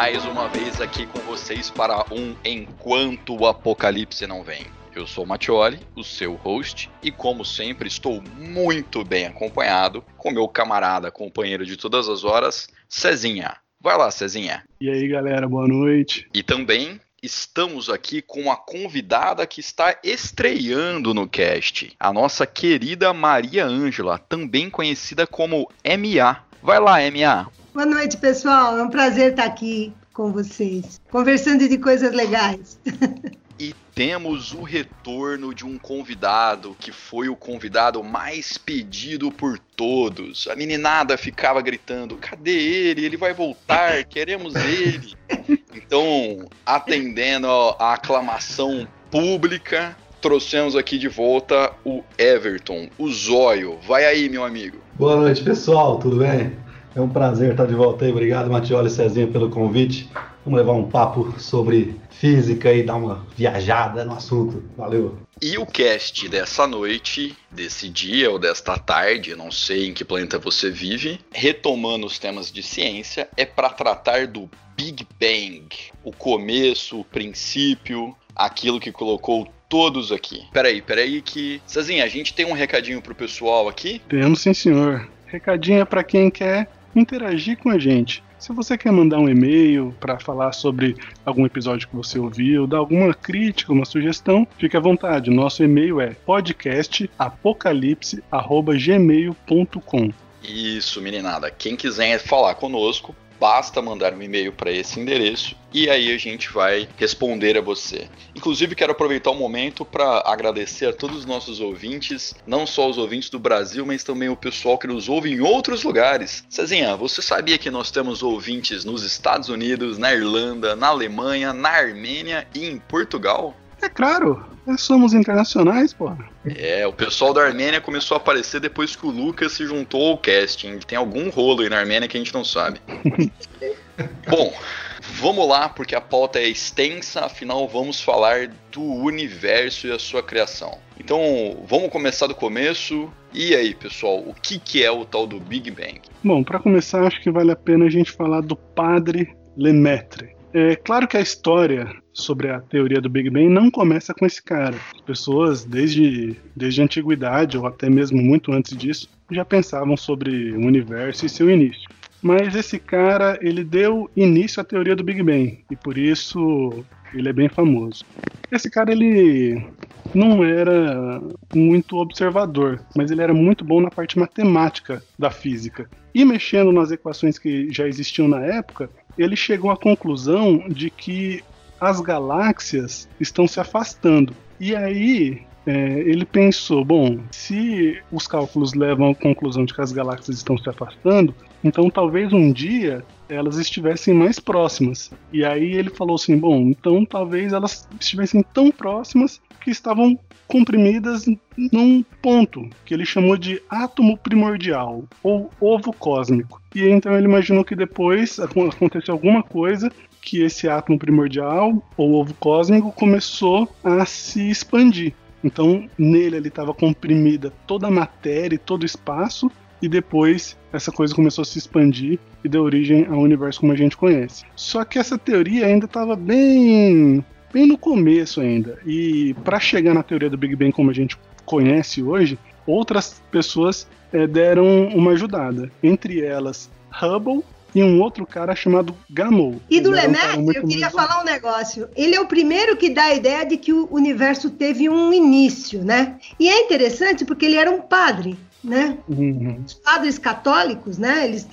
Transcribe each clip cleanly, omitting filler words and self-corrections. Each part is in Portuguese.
mais uma vez aqui com vocês para um Enquanto o Apocalipse Não Vem. Eu sou o Mattioli, o seu host, e como sempre estou muito bem acompanhado com meu camarada, companheiro de todas as horas, Cezinha. Vai lá, Cezinha. E aí, galera, boa noite. E também estamos aqui com a convidada que está estreando no cast, a nossa querida Maria Ângela, também conhecida como MA. Vai lá, MA. Boa noite, pessoal. É um prazer estar aqui com vocês, conversando de coisas legais. E temos o retorno de um convidado que foi o convidado mais pedido por todos. A meninada ficava gritando: cadê ele? Ele vai voltar, queremos ele. Então, atendendo a aclamação pública, trouxemos aqui de volta o Everton, o Zóio. Vai aí, meu amigo. Boa noite, pessoal, tudo bem? É um prazer estar de volta aí. Obrigado, Mattioli e Cezinha, pelo convite. Vamos levar um papo sobre física e dar uma viajada no assunto. Valeu! E o cast dessa noite, desse dia ou desta tarde, não sei em que planeta você vive, retomando os temas de ciência, é para tratar do Big Bang. O começo, o princípio, aquilo que colocou todos aqui. Peraí que... Cezinha, a gente tem um recadinho pro pessoal aqui? Temos, sim, senhor. Recadinho é para quem quer interagir com a gente. Se você quer mandar um e-mail para falar sobre algum episódio que você ouviu, dar alguma crítica, uma sugestão, fique à vontade. Nosso e-mail é podcastapocalipse@gmail.com. Isso, meninada. Quem quiser falar conosco, basta mandar um e-mail para esse endereço e aí a gente vai responder a você. Inclusive, quero aproveitar o momento para agradecer a todos os nossos ouvintes, não só os ouvintes do Brasil, mas também o pessoal que nos ouve em outros lugares. Cezinha, você sabia que nós temos ouvintes nos Estados Unidos, na Irlanda, na Alemanha, na Armênia e em Portugal? É claro, nós somos internacionais, porra. É, o pessoal da Armênia começou a aparecer depois que o Lucas se juntou ao casting. Tem algum rolo aí na Armênia que a gente não sabe. Bom, vamos lá, porque a pauta é extensa, afinal vamos falar do universo e a sua criação. Então, vamos começar do começo. E aí, pessoal, o que é o tal do Big Bang? Bom, para começar, acho que vale a pena a gente falar do padre Lemaitre. É claro que a história sobre a teoria do Big Bang não começa com esse cara. As pessoas, desde a antiguidade, ou até mesmo muito antes disso, já pensavam sobre o universo e seu início. Mas esse cara, ele deu início à teoria do Big Bang, e por isso ele é bem famoso. Esse cara, ele não era muito observador, mas ele era muito bom na parte matemática da física. E mexendo nas equações que já existiam na época, ele chegou à conclusão de que as galáxias estão se afastando. E aí ele pensou, bom, se os cálculos levam à conclusão de que as galáxias estão se afastando, então talvez um dia elas estivessem mais próximas. E aí ele falou assim, bom, então talvez elas estivessem tão próximas que estavam comprimidas num ponto que ele chamou de átomo primordial, ou ovo cósmico. E então ele imaginou que depois aconteceu alguma coisa que esse átomo primordial, ou ovo cósmico, começou a se expandir. Então nele ele estava comprimida toda a matéria e todo o espaço, e depois essa coisa começou a se expandir e deu origem ao universo como a gente conhece. Só que essa teoria ainda estava bem no começo ainda, e para chegar na teoria do Big Bang como a gente conhece hoje, outras pessoas deram uma ajudada, entre elas Hubble e um outro cara chamado Gamow. E do Lemaitre, eu queria falar um negócio. Ele é o primeiro que dá a ideia de que o universo teve um início, né? E é interessante porque ele era um padre, né? Uhum. Os padres católicos, né? Eles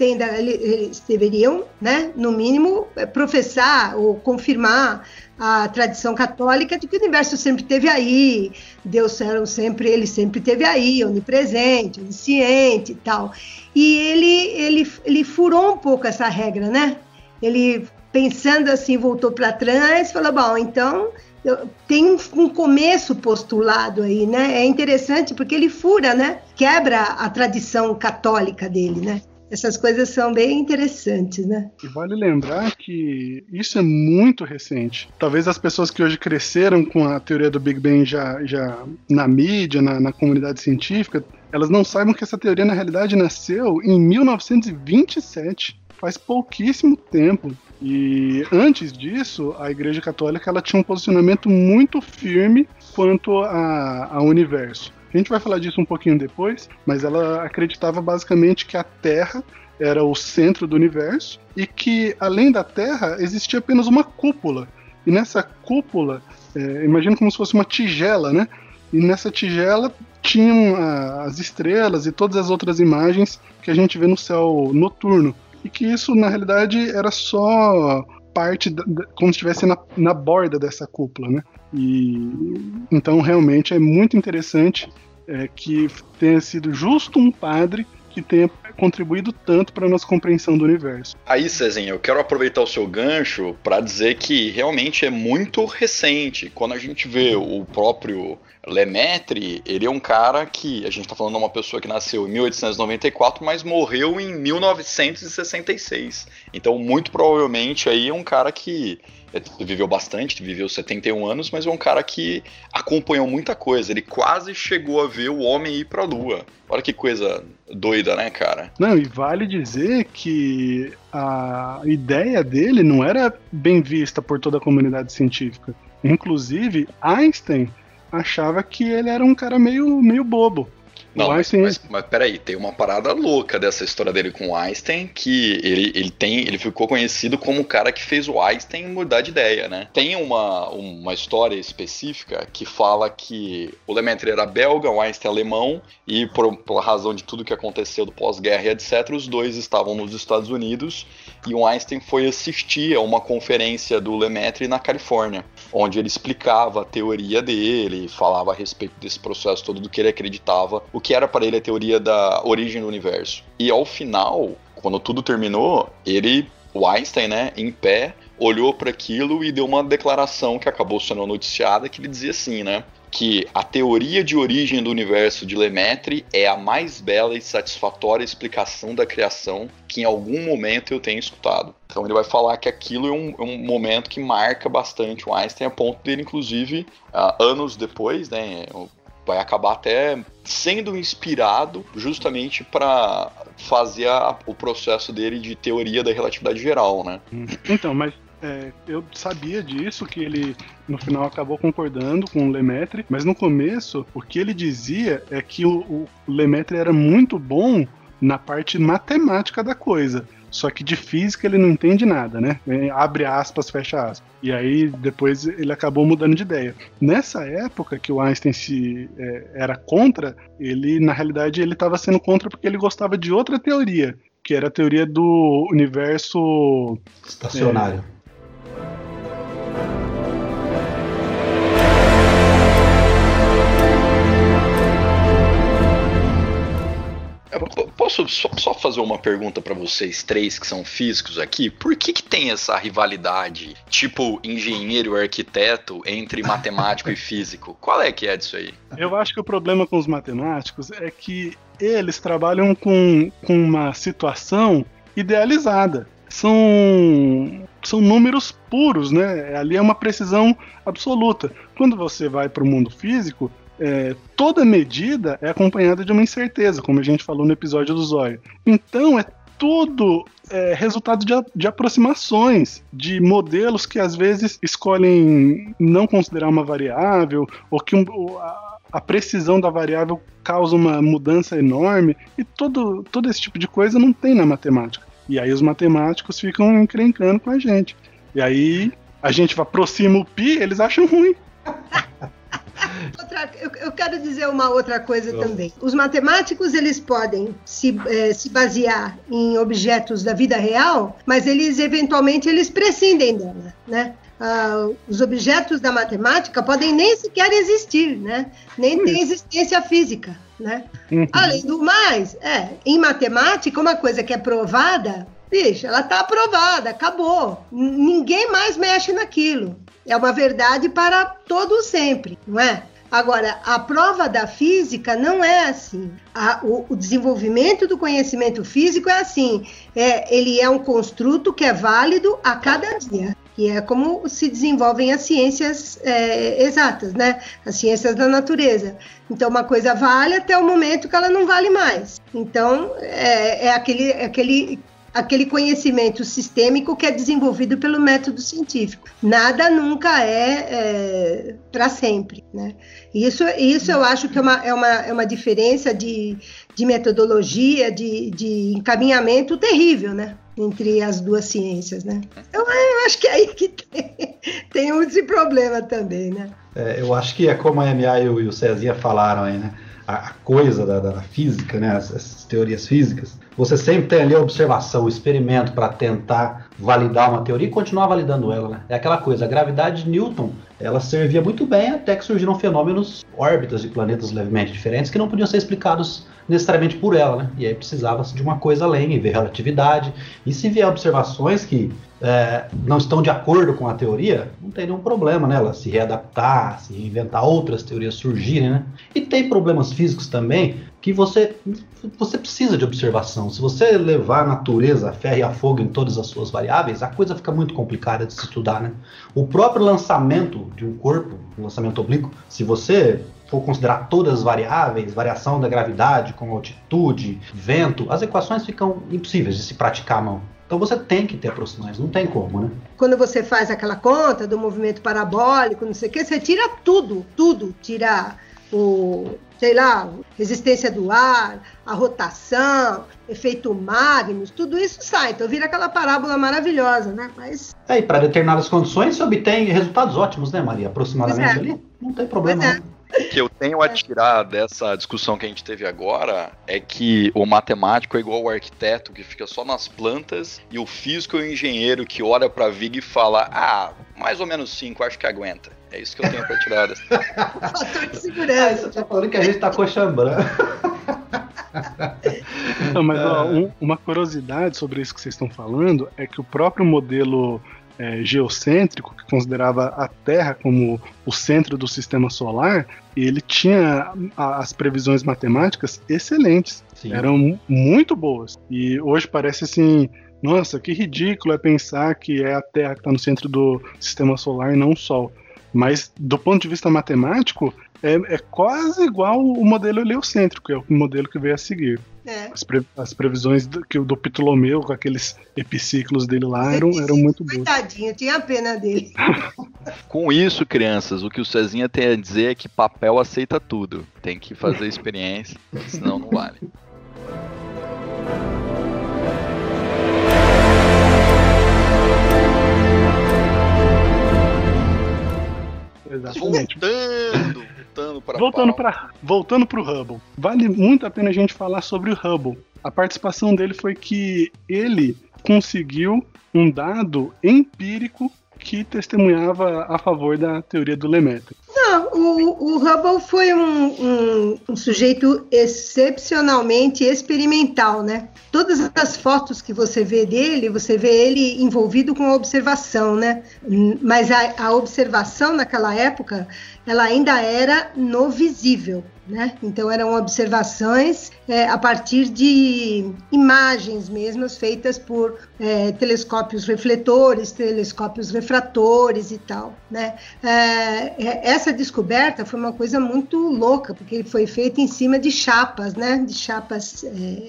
deveriam, né? No mínimo, professar ou confirmar a tradição católica de que o universo sempre esteve aí, Deus ele sempre esteve aí, onipresente, onisciente e tal. E ele furou um pouco essa regra, né? Ele, pensando assim, voltou para trás e falou, bom, então tem um começo postulado aí, né? É interessante porque ele fura, né? Quebra a tradição católica dele, né? Essas coisas são bem interessantes, né? E vale lembrar que isso é muito recente. Talvez as pessoas que hoje cresceram com a teoria do Big Bang já na mídia, na comunidade científica, elas não saibam que essa teoria, na realidade, nasceu em 1927. faz pouquíssimo tempo. E antes disso, a Igreja Católica ela tinha um posicionamento muito firme quanto ao universo. A gente vai falar disso um pouquinho depois, mas ela acreditava basicamente que a Terra era o centro do universo e que, além da Terra, existia apenas uma cúpula. E nessa cúpula, imagina como se fosse uma tigela, né? E nessa tigela tinham as estrelas e todas as outras imagens que a gente vê no céu noturno. E que isso, na realidade, era só parte, como se estivesse na borda dessa cúpula, né? E então, realmente, é muito interessante que tenha sido justo um padre que tenha contribuído tanto para a nossa compreensão do universo. Aí, Cezinha, eu quero aproveitar o seu gancho para dizer que realmente é muito recente. Quando a gente vê o próprio Lemaitre, ele é um cara que, a gente está falando de uma pessoa que nasceu em 1894, mas morreu em 1966. Então, muito provavelmente, aí é um cara que viveu bastante, viveu 71 anos, mas é um cara que acompanhou muita coisa. Ele quase chegou a ver o homem ir pra Lua. Olha que coisa doida, né, cara? Não, e vale dizer que a ideia dele não era bem vista por toda a comunidade científica. Inclusive, Einstein achava que ele era um cara meio bobo. Não, mas peraí, tem uma parada louca dessa história dele com o Einstein, que ele ficou conhecido como o cara que fez o Einstein mudar de ideia, né? Tem uma história específica que fala que o Lemaitre era belga, o Einstein alemão, e por razão de tudo que aconteceu do pós-guerra e etc., os dois estavam nos Estados Unidos, e o Einstein foi assistir a uma conferência do Lemaitre na Califórnia, onde ele explicava a teoria dele, falava a respeito desse processo todo do que ele acreditava, o que era para ele a teoria da origem do universo. E ao final, quando tudo terminou, o Einstein, né, em pé, olhou para aquilo e deu uma declaração que acabou sendo noticiada, que ele dizia assim, né, que a teoria de origem do universo de Lemaitre é a mais bela e satisfatória explicação da criação que em algum momento eu tenho escutado. Então ele vai falar que aquilo é um momento que marca bastante o Einstein, a ponto dele, inclusive, anos depois, né, vai acabar até sendo inspirado justamente para fazer o processo dele de teoria da relatividade geral, né? Então, mas eu sabia disso, que ele no final acabou concordando com o Lemaitre, mas no começo o que ele dizia é que o Lemaitre era muito bom na parte matemática da coisa, só que de física ele não entende nada, né? Abre aspas, fecha aspas. E aí depois ele acabou mudando de ideia. Nessa época que o Einstein era contra, ele na realidade ele estava sendo contra porque ele gostava de outra teoria, que era a teoria do universo estacionário. Posso só fazer uma pergunta para vocês três que são físicos aqui? Por que tem essa rivalidade, tipo engenheiro e arquiteto, entre matemático e físico? Qual é que é disso aí? Eu acho que o problema com os matemáticos é que eles trabalham com uma situação idealizada. São números puros, né? Ali é uma precisão absoluta. Quando você vai para o mundo físico, toda medida é acompanhada de uma incerteza, como a gente falou no episódio do Zóio. Então é tudo resultado de aproximações, de modelos que às vezes escolhem não considerar uma variável, ou que a precisão da variável causa uma mudança enorme, e todo esse tipo de coisa não tem na matemática. E aí os matemáticos ficam encrencando com a gente. E aí a gente aproxima o pi, eles acham ruim. Eu quero dizer uma outra coisa também. Os matemáticos, eles podem se basear em objetos da vida real, mas eventualmente eles prescindem dela, né? Os objetos da matemática podem nem sequer existir, né? Nem ter existência física, né? Além do mais, em matemática, uma coisa que é provada, bicho, ela está aprovada, acabou. Ninguém mais mexe naquilo. É uma verdade para todo sempre, não é? Agora, a prova da física não é assim. O desenvolvimento do conhecimento físico é assim. Ele é um construto que é válido a cada dia. Que é como se desenvolvem as ciências exatas, né? As ciências da natureza. Então, uma coisa vale até o momento que ela não vale mais. Então, aquele aquele conhecimento sistêmico que é desenvolvido pelo método científico. Nada nunca é para sempre, né? Isso eu acho que é uma diferença de metodologia, de encaminhamento terrível, né? Entre as duas ciências, né? Eu acho que é aí que tem esse problema também, né? Eu acho que é como a MA e o Cezinha falaram aí, né? A coisa da física, né? As teorias físicas, você sempre tem ali a observação, o experimento para tentar validar uma teoria e continuar validando ela, né? É aquela coisa, a gravidade de Newton, ela servia muito bem até que surgiram fenômenos, órbitas de planetas levemente diferentes que não podiam ser explicados necessariamente por ela, né? E aí precisava-se de uma coisa além, e ver relatividade. E se vier observações que não estão de acordo com a teoria, não tem nenhum problema, né? Ela se readaptar, se reinventar, outras teorias surgirem, né? E tem problemas físicos também que você precisa de observação. Se você levar a natureza a ferro e a fogo em todas as suas variáveis, a coisa fica muito complicada de se estudar, né? O próprio lançamento de um corpo, um lançamento oblíquo, se você for considerar todas as variáveis, variação da gravidade com altitude, vento, as equações ficam impossíveis de se praticar à mão. Então você tem que ter aproximações, não tem como, né? Quando você faz aquela conta do movimento parabólico, não sei o que, você tira tudo, tira resistência do ar, a rotação, efeito Magnus, tudo isso sai, então vira aquela parábola maravilhosa, né? Mas... e para determinadas condições se obtém resultados ótimos, né, Maria? Aproximadamente ali, não tem problema, né? O que eu tenho a tirar dessa discussão que a gente teve agora é que o matemático é igual ao arquiteto que fica só nas plantas e o físico é o engenheiro que olha pra viga e fala, mais ou menos 5, acho que aguenta. É isso que eu tenho pra tirar dessa. Fator de segurança. Você tá falando que a gente tá coxambrando. Não, mas uma curiosidade sobre isso que vocês estão falando é que o próprio modelo geocêntrico, que considerava a Terra como o centro do sistema solar, ele tinha as previsões matemáticas excelentes. Sim. Eram muito boas. E hoje parece assim, nossa, que ridículo é pensar que é a Terra que está no centro do sistema solar e não o Sol. Mas do ponto de vista matemático, é quase igual o modelo heliocêntrico, que é o modelo que veio a seguir. As previsões do Ptolomeu, com aqueles epiciclos dele lá, eram muito boas. Coitadinho, tinha pena dele. Com isso, crianças, o que o Cezinha tem a dizer é que papel aceita tudo. Tem que fazer experiência, senão não vale. Exatamente. Voltando para o Hubble. Vale muito a pena a gente falar sobre o Hubble. A participação dele foi que ele conseguiu um dado empírico que testemunhava a favor da teoria do Lemaitre. Não, o Hubble foi um sujeito excepcionalmente experimental, né? Todas as fotos que você vê dele, você vê ele envolvido com a observação, né? Mas a observação naquela época, ela ainda era no visível, né? Então eram observações a partir de imagens mesmas feitas por telescópios refletores, telescópios refratores e tal, né? Essa descoberta foi uma coisa muito louca, porque foi feita em cima de chapas, né? De chapas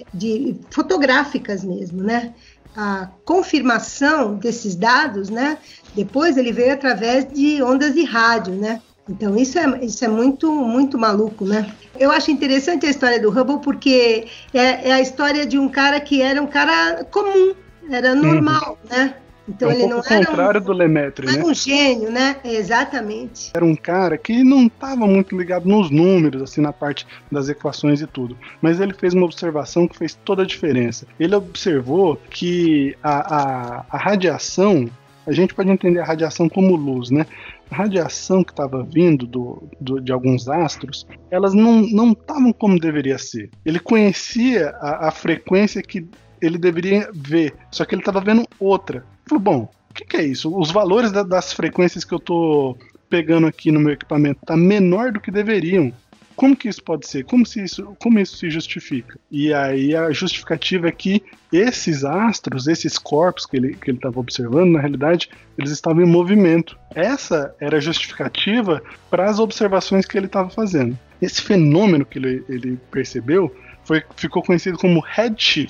fotográficas mesmo, né? A confirmação desses dados, né? Depois ele veio através de ondas de rádio, né? Então isso é muito, muito maluco, né? Eu acho interessante a história do Hubble porque é a história de um cara que era um cara comum, era normal, né? Então ele não era contrário do Lemaitre, né? Um gênio, né? Exatamente. Era um cara que não estava muito ligado nos números, assim, na parte das equações e tudo. Mas ele fez uma observação que fez toda a diferença. Ele observou que a radiação, a gente pode entender a radiação como luz, né? A radiação que estava vindo de alguns astros, elas não estavam como deveria ser. Ele conhecia a frequência que ele deveria ver, só que ele estava vendo outra. Ele falou, bom, o que é isso? Os valores das frequências que eu estou pegando aqui no meu equipamento estão menor do que deveriam. Como que isso pode ser? Como isso se justifica? E aí a justificativa é que esses astros, esses corpos que ele estava observando, na realidade, eles estavam em movimento. Essa era a justificativa para as observações que ele estava fazendo. Esse fenômeno que ele percebeu ficou conhecido como redshift.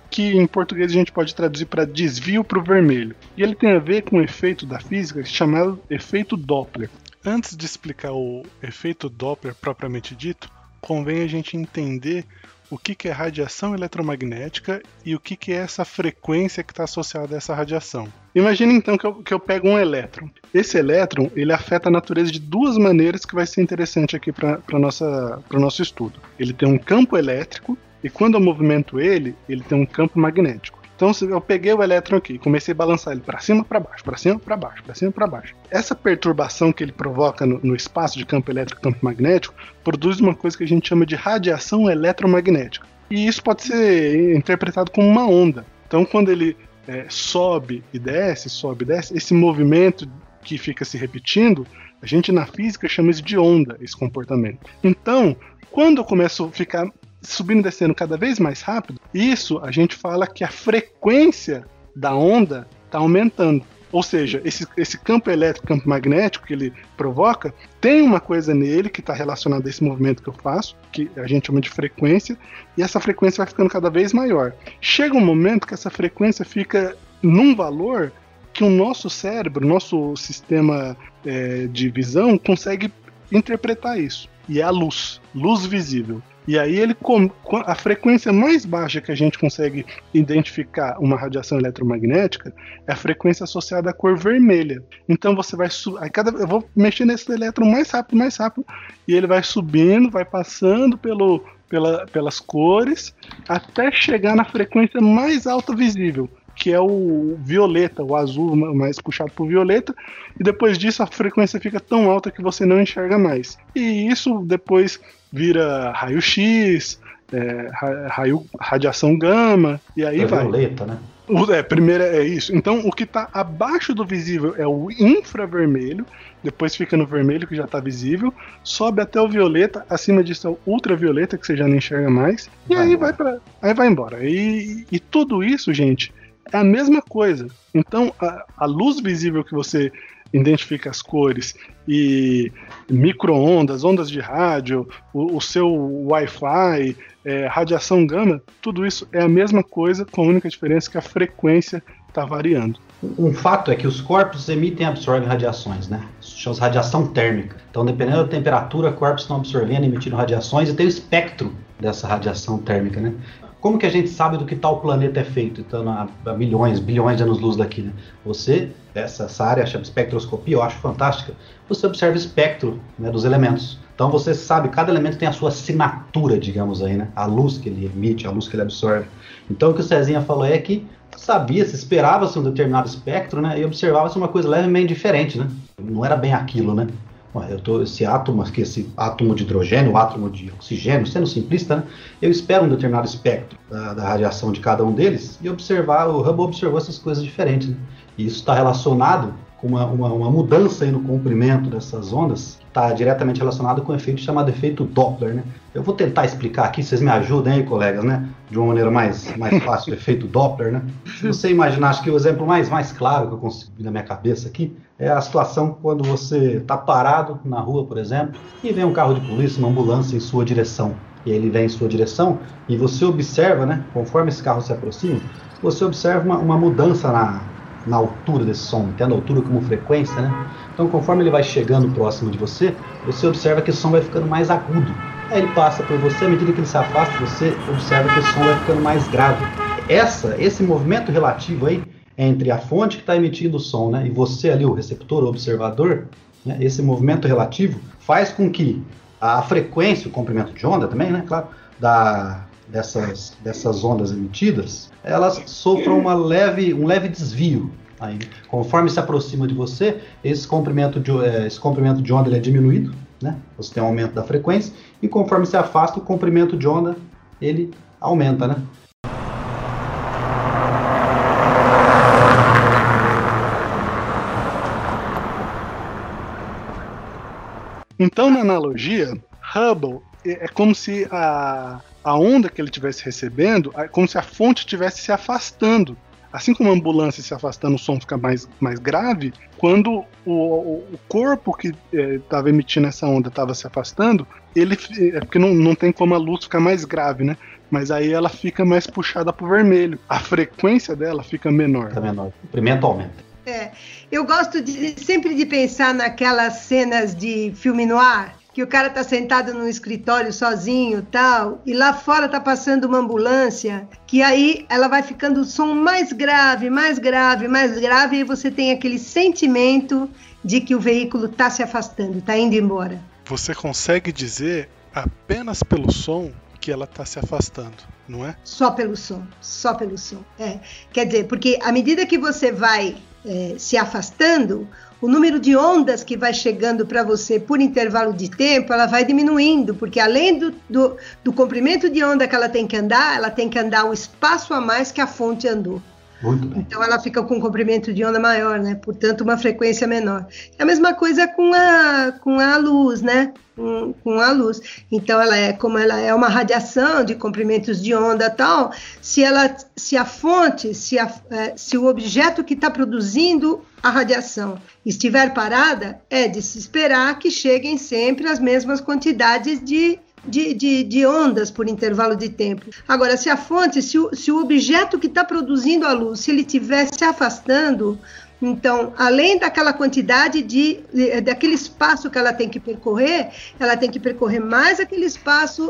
que em português a gente pode traduzir para desvio para o vermelho. E ele tem a ver com um efeito da física chamado efeito Doppler. Antes de explicar o efeito Doppler propriamente dito, convém a gente entender o que é radiação eletromagnética e o que é essa frequência que está associada a essa radiação. Imagina então que eu pego um elétron. Esse elétron ele afeta a natureza de duas maneiras que vai ser interessante aqui para o nosso estudo. Ele tem um campo elétrico e quando eu movimento ele tem um campo magnético. Então eu peguei o elétron aqui e comecei a balançar ele para cima, para baixo, para cima, para baixo, para cima, para baixo. Essa perturbação que ele provoca no espaço de campo elétrico e campo magnético produz uma coisa que a gente chama de radiação eletromagnética. E isso pode ser interpretado como uma onda. Então quando ele sobe e desce, esse movimento que fica se repetindo, a gente na física chama isso de onda, esse comportamento. Então, quando eu começo a ficar subindo e descendo cada vez mais rápido, isso a gente fala que a frequência da onda está aumentando. Ou seja, esse campo elétrico, campo magnético que ele provoca, tem uma coisa nele que está relacionada a esse movimento que eu faço, que a gente chama de frequência, e essa frequência vai ficando cada vez maior. Chega um momento que essa frequência fica num valor que o nosso cérebro, nosso sistema de visão, consegue interpretar isso. E é a luz visível. E aí a frequência mais baixa que a gente consegue identificar uma radiação eletromagnética é a frequência associada à cor vermelha. Então você vai eu vou mexer nesse elétron mais rápido, e ele vai subindo, vai passando pelas cores, até chegar na frequência mais alta visível, que é o violeta, o azul mais puxado para o violeta, e depois disso a frequência fica tão alta que você não enxerga mais. E isso depois vira raio-x, radiação gama, e aí vai. Violeta, né? Primeiro é isso. Então o que está abaixo do visível é o infravermelho, depois fica no vermelho que já está visível, sobe até o violeta, acima disso é o ultravioleta que você já não enxerga mais, e aí vai embora. E tudo isso, gente, é a mesma coisa. Então a luz visível que você identifica as cores e micro-ondas, ondas de rádio, o seu Wi-Fi, radiação gama, tudo isso é a mesma coisa, com a única diferença que a frequência está variando. Um fato é que os corpos emitem e absorvem radiações, né? Isso chama-se radiação térmica. Então, dependendo da temperatura, corpos estão absorvendo e emitindo radiações, e tem o espectro dessa radiação térmica, né? Como que a gente sabe do que tal planeta é feito? Então, há milhões, bilhões de anos-luz daqui, né? Essa área chama espectroscopia, eu acho fantástica. Você observa o espectro, né, dos elementos. Então você sabe, cada elemento tem a sua assinatura, digamos aí, né? A luz que ele emite, a luz que ele absorve. Então o que o Cezinha falou é que se esperava-se um determinado espectro, né? E observava-se uma coisa levemente diferente, né? Não era bem aquilo, né? Esse átomo de hidrogênio, o átomo de oxigênio, sendo simplista, né, eu espero um determinado espectro da radiação de cada um deles e o Hubble observou essas coisas diferentes. Né? E isso está relacionado com uma mudança aí no comprimento dessas ondas, que está diretamente relacionado com um efeito chamado efeito Doppler. Né? Eu vou tentar explicar aqui, vocês me ajudem aí, colegas, né? De uma maneira mais fácil, o efeito Doppler. Né? Se você imaginar, acho que o exemplo mais claro que eu consigo na minha cabeça aqui é a situação quando você está parado na rua, por exemplo, e vem um carro de polícia, uma ambulância em sua direção. E ele vem em sua direção e você observa, né, conforme esse carro se aproxima, você observa uma mudança na altura desse som, entende a altura como frequência, né? Então, conforme ele vai chegando próximo de você, você observa que o som vai ficando mais agudo. Aí ele passa por você, à medida que ele se afasta, você observa que o som vai ficando mais grave. Esse movimento relativo aí entre a fonte que está emitindo o som, né, e você ali, o receptor, o observador, né, esse movimento relativo faz com que a frequência, o comprimento de onda também, né, claro, dessas ondas emitidas, elas sofram um leve desvio. Aí, conforme se aproxima de você, esse comprimento de onda ele é diminuído, né, você tem um aumento da frequência, e conforme se afasta, o comprimento de onda ele aumenta, né. Então, na analogia, Hubble é como se a onda que ele estivesse recebendo, é como se a fonte estivesse se afastando. assim como a ambulância se afastando, o som fica mais grave, quando o corpo que estava emitindo essa onda estava se afastando, porque não tem como a luz ficar mais grave, né? Mas aí ela fica mais puxada pro vermelho. A frequência dela fica menor. Fica menor. O comprimento aumenta. Eu gosto sempre de pensar naquelas cenas de filme noir, que o cara tá sentado num escritório sozinho tal, e lá fora tá passando uma ambulância, que aí ela vai ficando o som mais grave, e você tem aquele sentimento de que o veículo tá se afastando, tá indo embora. Você consegue dizer apenas pelo som que ela está se afastando, não é? Só pelo som. Quer dizer, porque à medida que você vai se afastando, o número de ondas que vai chegando para você por intervalo de tempo, ela vai diminuindo, porque além do comprimento de onda que ela tem que andar o espaço a mais que a fonte andou. Muito bem. Então ela fica com um comprimento de onda maior, né? Portanto, uma frequência menor. É a mesma coisa com a luz, né? Com a luz. Então, como ela é uma radiação de comprimentos de onda tal, se a fonte, se o objeto que está produzindo a radiação estiver parada, é de se esperar que cheguem sempre as mesmas quantidades de ondas por intervalo de tempo. Agora, se a fonte, se o objeto que está produzindo a luz, se ele estiver se afastando, então, além daquela quantidade daquele espaço que ela tem que percorrer mais aquele espaço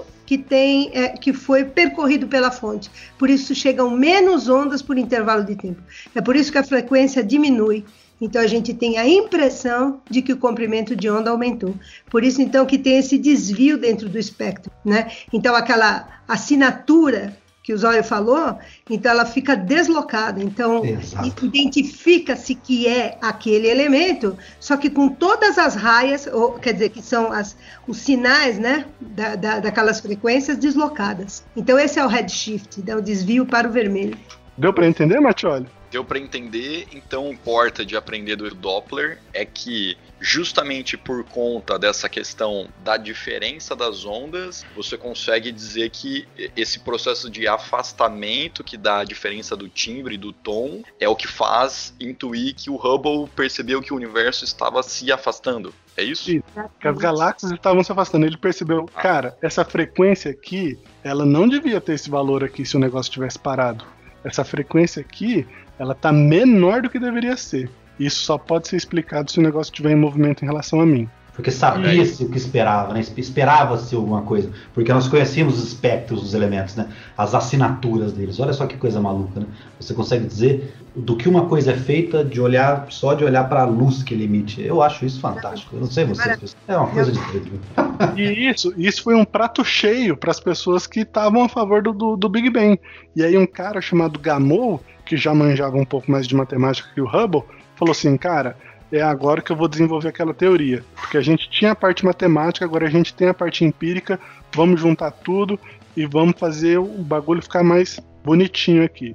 que foi percorrido pela fonte. Por isso chegam menos ondas por intervalo de tempo. É por isso que a frequência diminui. Então, a gente tem a impressão de que o comprimento de onda aumentou. Por isso, então, que tem esse desvio dentro do espectro, né? Então, aquela assinatura que o Zóio falou, então ela fica deslocada. Então, identifica-se que é aquele elemento, só que com todas as raias, quer dizer, que são os sinais, né, daquelas frequências deslocadas. Então, esse é o redshift, o desvio para o vermelho. Deu para entender, Mattioli? Deu para entender, então importa de aprender do Doppler é que justamente por conta dessa questão da diferença das ondas, você consegue dizer que esse processo de afastamento que dá a diferença do timbre e do tom é o que faz intuir que o Hubble percebeu que o universo estava se afastando. É isso? Sim, que as galáxias estavam se afastando. Ele percebeu, cara, essa frequência aqui, ela não devia ter esse valor aqui se o negócio tivesse parado. Essa frequência aqui, ela tá menor do que deveria ser. Isso só pode ser explicado se o negócio estiver em movimento em relação a mim. Porque sabia-se o que esperava, né? Esperava-se alguma coisa. Porque nós conhecíamos os espectros dos elementos, né? As assinaturas deles. Olha só que coisa maluca, né? Você consegue dizer do que uma coisa é feita só de olhar para a luz que ele emite. Eu acho isso fantástico. Eu não sei vocês. É uma coisa de doido. E isso foi um prato cheio para as pessoas que estavam a favor do Big Bang. E aí um cara chamado Gamow, que já manjava um pouco mais de matemática que o Hubble, falou assim, cara, é agora que eu vou desenvolver aquela teoria. Porque a gente tinha a parte matemática, agora a gente tem a parte empírica, vamos juntar tudo e vamos fazer o bagulho ficar mais bonitinho aqui.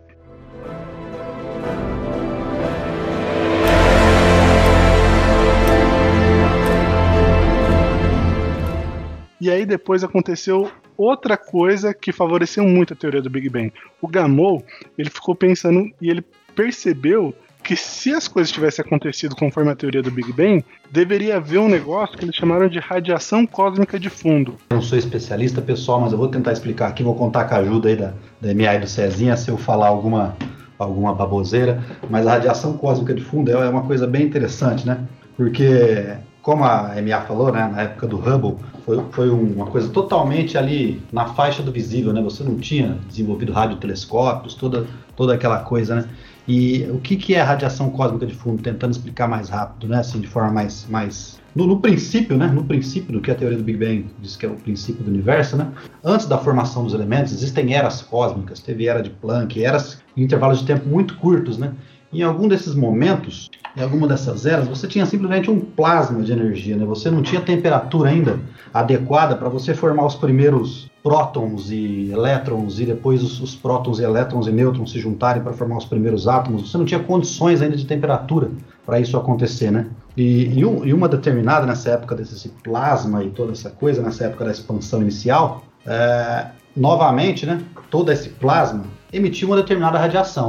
E aí depois aconteceu outra coisa que favoreceu muito a teoria do Big Bang. O Gamow, ele ficou pensando e ele percebeu que se as coisas tivessem acontecido conforme a teoria do Big Bang, deveria haver um negócio que eles chamaram de radiação cósmica de fundo. Eu não sou especialista, pessoal, mas eu vou tentar explicar aqui, vou contar com a ajuda aí da MA e do Cezinha, se eu falar alguma baboseira, mas a radiação cósmica de fundo é uma coisa bem interessante, né? Porque, como a MA falou, né, na época do Hubble, foi uma coisa totalmente ali na faixa do visível, né? Você não tinha desenvolvido radiotelescópios, toda aquela coisa, né? E o que é a radiação cósmica de fundo? Tentando explicar mais rápido, né? Assim, de forma mais... No princípio, né? No princípio do que a teoria do Big Bang diz que é o princípio do universo, né? Antes da formação dos elementos, existem eras cósmicas, teve era de Planck, eras em intervalos de tempo muito curtos, né? Em algum desses momentos, em alguma dessas eras, você tinha simplesmente um plasma de energia, né? Você não tinha temperatura ainda adequada para você formar os primeiros prótons e elétrons e depois os prótons e elétrons e nêutrons se juntarem para formar os primeiros átomos. Você não tinha condições ainda de temperatura para isso acontecer, né? E uma determinada nessa época desse plasma e toda essa coisa, nessa época da expansão inicial, novamente, né? Todo esse plasma emitiu uma determinada radiação, né?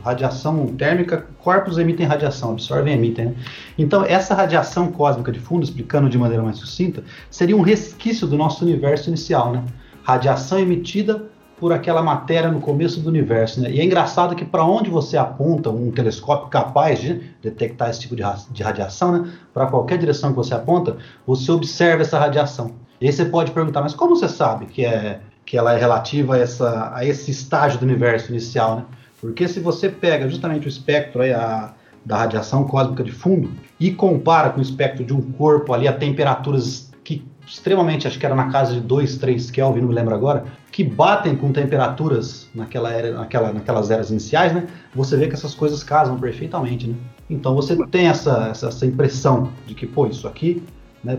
Radiação térmica, corpos emitem radiação, absorvem e emitem, né? Então, essa radiação cósmica de fundo, explicando de maneira mais sucinta, seria um resquício do nosso universo inicial, né? Radiação emitida por aquela matéria no começo do universo, né? E é engraçado que para onde você aponta um telescópio capaz de detectar esse tipo de radiação, né? Para qualquer direção que você aponta, você observa essa radiação. E aí você pode perguntar, mas como você sabe que ela é relativa a esse estágio do universo inicial, né? Porque se você pega justamente o espectro aí, da radiação cósmica de fundo e compara com o espectro de um corpo ali a temperaturas que extremamente, acho que era na casa de 2, 3 Kelvin, não me lembro agora, que batem com temperaturas naquelas eras iniciais, né? Você vê que essas coisas casam perfeitamente, né? Então você tem essa impressão de que, pô, isso aqui, né,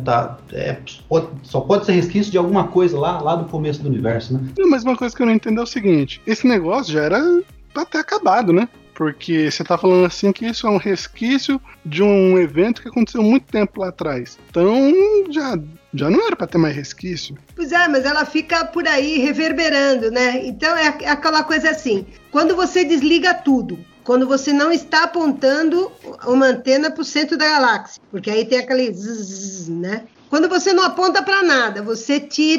só pode ser resquício de alguma coisa lá do começo do universo, né? Não, mas uma coisa que eu não entendo é o seguinte, esse negócio já era pra ter acabado, né? Porque você tá falando assim que isso é um resquício de um evento que aconteceu muito tempo lá atrás. Então, já não era para ter mais resquício. Pois é, mas ela fica por aí reverberando, né? Então é aquela coisa assim, quando você desliga tudo, quando você não está apontando uma antena para o centro da galáxia, porque aí tem aquele zzz, né? Quando você não aponta para nada, você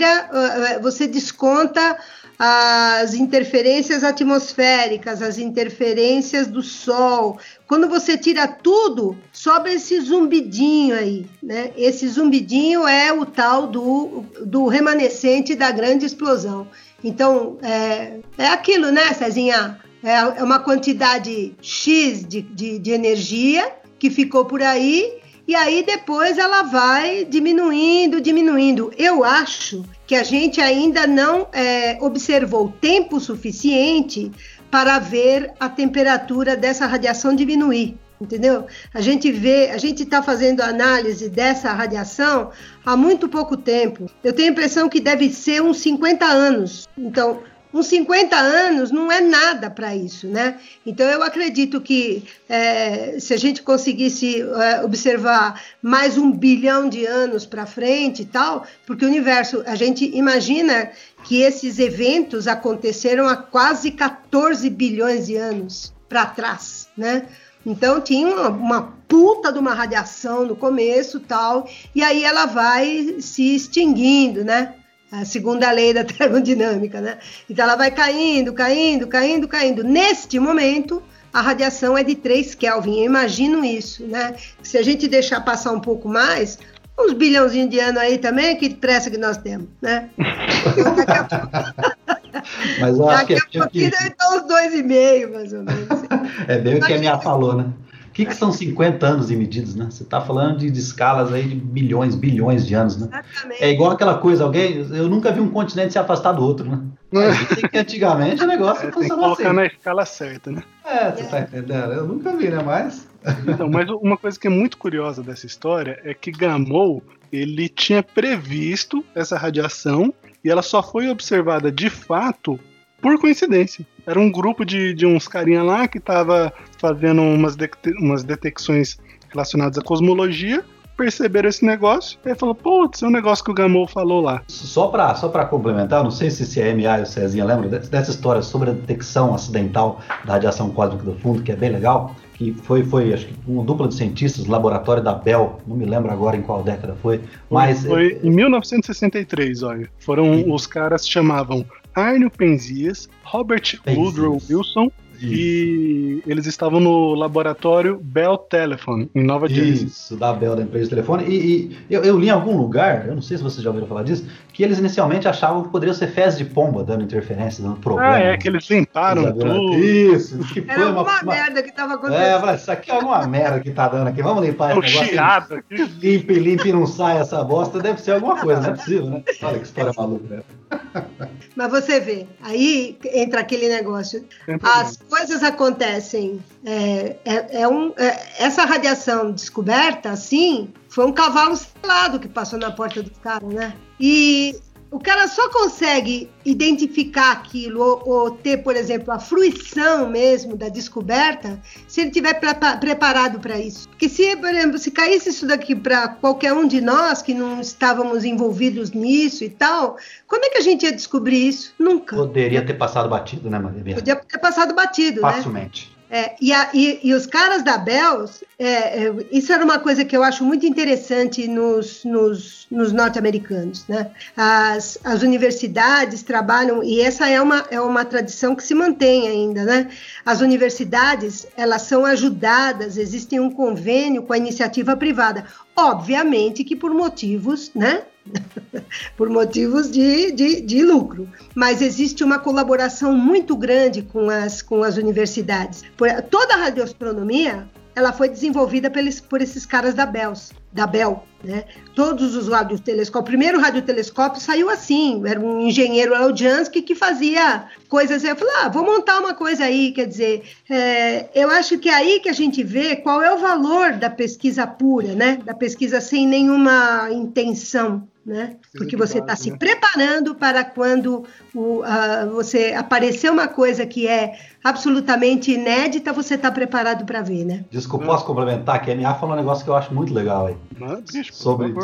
desconta as interferências atmosféricas, as interferências do Sol. Quando você tira tudo, sobra esse zumbidinho aí, né? Esse zumbidinho é o tal do remanescente da grande explosão. Então, é aquilo, né, Cezinha? É uma quantidade X de energia que ficou por aí, e aí depois ela vai diminuindo. Eu acho que a gente ainda não observou tempo suficiente para ver a temperatura dessa radiação diminuir, entendeu? A gente está fazendo análise dessa radiação há muito pouco tempo. Eu tenho a impressão que deve ser uns 50 anos. Então, uns 50 anos não é nada para isso, né? Então, eu acredito que se a gente conseguisse observar mais 1 bilhão de anos para frente e tal, porque o universo, a gente imagina que esses eventos aconteceram há quase 14 bilhões de anos para trás, né? Então, tinha uma puta de uma radiação no começo e tal, e aí ela vai se extinguindo, né? A segunda lei da termodinâmica, né? Então ela vai caindo. Neste momento, a radiação é de 3 Kelvin. Eu imagino isso, né? Se a gente deixar passar um pouco mais, uns bilhãozinhos de anos aí também, que pressa que nós temos, né? Mas eu acho daqui a pouquinho deve estar uns 2,5, mais ou menos. É bem o que a minha falou, né? O que são 50 anos em medidas, né? Você está falando de escalas aí de bilhões de anos, né? Exatamente. É igual aquela coisa, eu nunca vi um continente se afastar do outro, né? Que antigamente o negócio funcionava assim. Tem que colocar na escala certa, né? Você tá entendendo? Eu nunca vi, né? Mas uma coisa que é muito curiosa dessa história é que Gamow, ele tinha previsto essa radiação e ela só foi observada de fato por coincidência. Era um grupo de uns carinha lá que estava fazendo umas detecções relacionadas à cosmologia, perceberam esse negócio e falou, putz, é um negócio que o Gamow falou lá. Só para complementar, não sei se a MA e o Cezinha lembram dessa história sobre a detecção acidental da radiação cósmica do fundo, que é bem legal, que foi acho que uma dupla de cientistas, laboratório da Bell, não me lembro agora em qual década foi, mas... Foi em 1963, olha. Os caras chamavam Arno Penzias, Robert Woodrow Wilson, e eles estavam no laboratório Bell Telephone, em Nova Jersey. Isso, da Bell, da empresa de telefone. E eu li em algum lugar, eu não sei se vocês já ouviram falar disso, que eles inicialmente achavam que poderiam ser fezes de pomba dando interferência, dando problema. Que eles limparam tudo. Isso. Que foi era alguma merda que estava acontecendo. Isso aqui é alguma merda que tá dando aqui. Vamos limpar esse negócio. Chiado aqui. Limpa e não sai essa bosta. Deve ser alguma coisa, não é possível, né? Olha que história maluca, né? Mas você vê, aí entra aquele negócio. As coisas acontecem. Essa radiação descoberta, assim, foi um cavalo selado que passou na porta dos caras, né? E o cara só consegue identificar aquilo ou ter, por exemplo, a fruição mesmo da descoberta se ele estiver preparado para isso. Porque se, por exemplo, se caísse isso daqui para qualquer um de nós que não estávamos envolvidos nisso e tal, como é que a gente ia descobrir isso? Nunca. Poderia ter passado batido, né, Maria? Podia ter passado batido, facilmente. Né? E os caras da Bells, isso era uma coisa que eu acho muito interessante nos norte-americanos, né? As universidades trabalham, e essa é uma tradição que se mantém ainda, né? As universidades, elas são ajudadas, existe um convênio com a iniciativa privada, obviamente que por motivos, né? Por motivos de lucro, mas existe uma colaboração muito grande com as universidades. Toda a radioastronomia, ela foi desenvolvida por esses caras da Bell, né? Todos os radiotelescópios. O primeiro radiotelescópio saiu assim, era um engenheiro Eljansky que fazia coisas. Eu falei, vou montar uma coisa aí, quer dizer, eu acho que é aí que a gente vê qual é o valor da pesquisa pura, né? Da pesquisa sem nenhuma intenção, né? Porque você está se preparando para quando você aparecer uma coisa que é absolutamente inédita, você está preparado para ver, né? Desculpa, posso complementar? Que a MA falou um negócio que eu acho muito legal aí. Sobre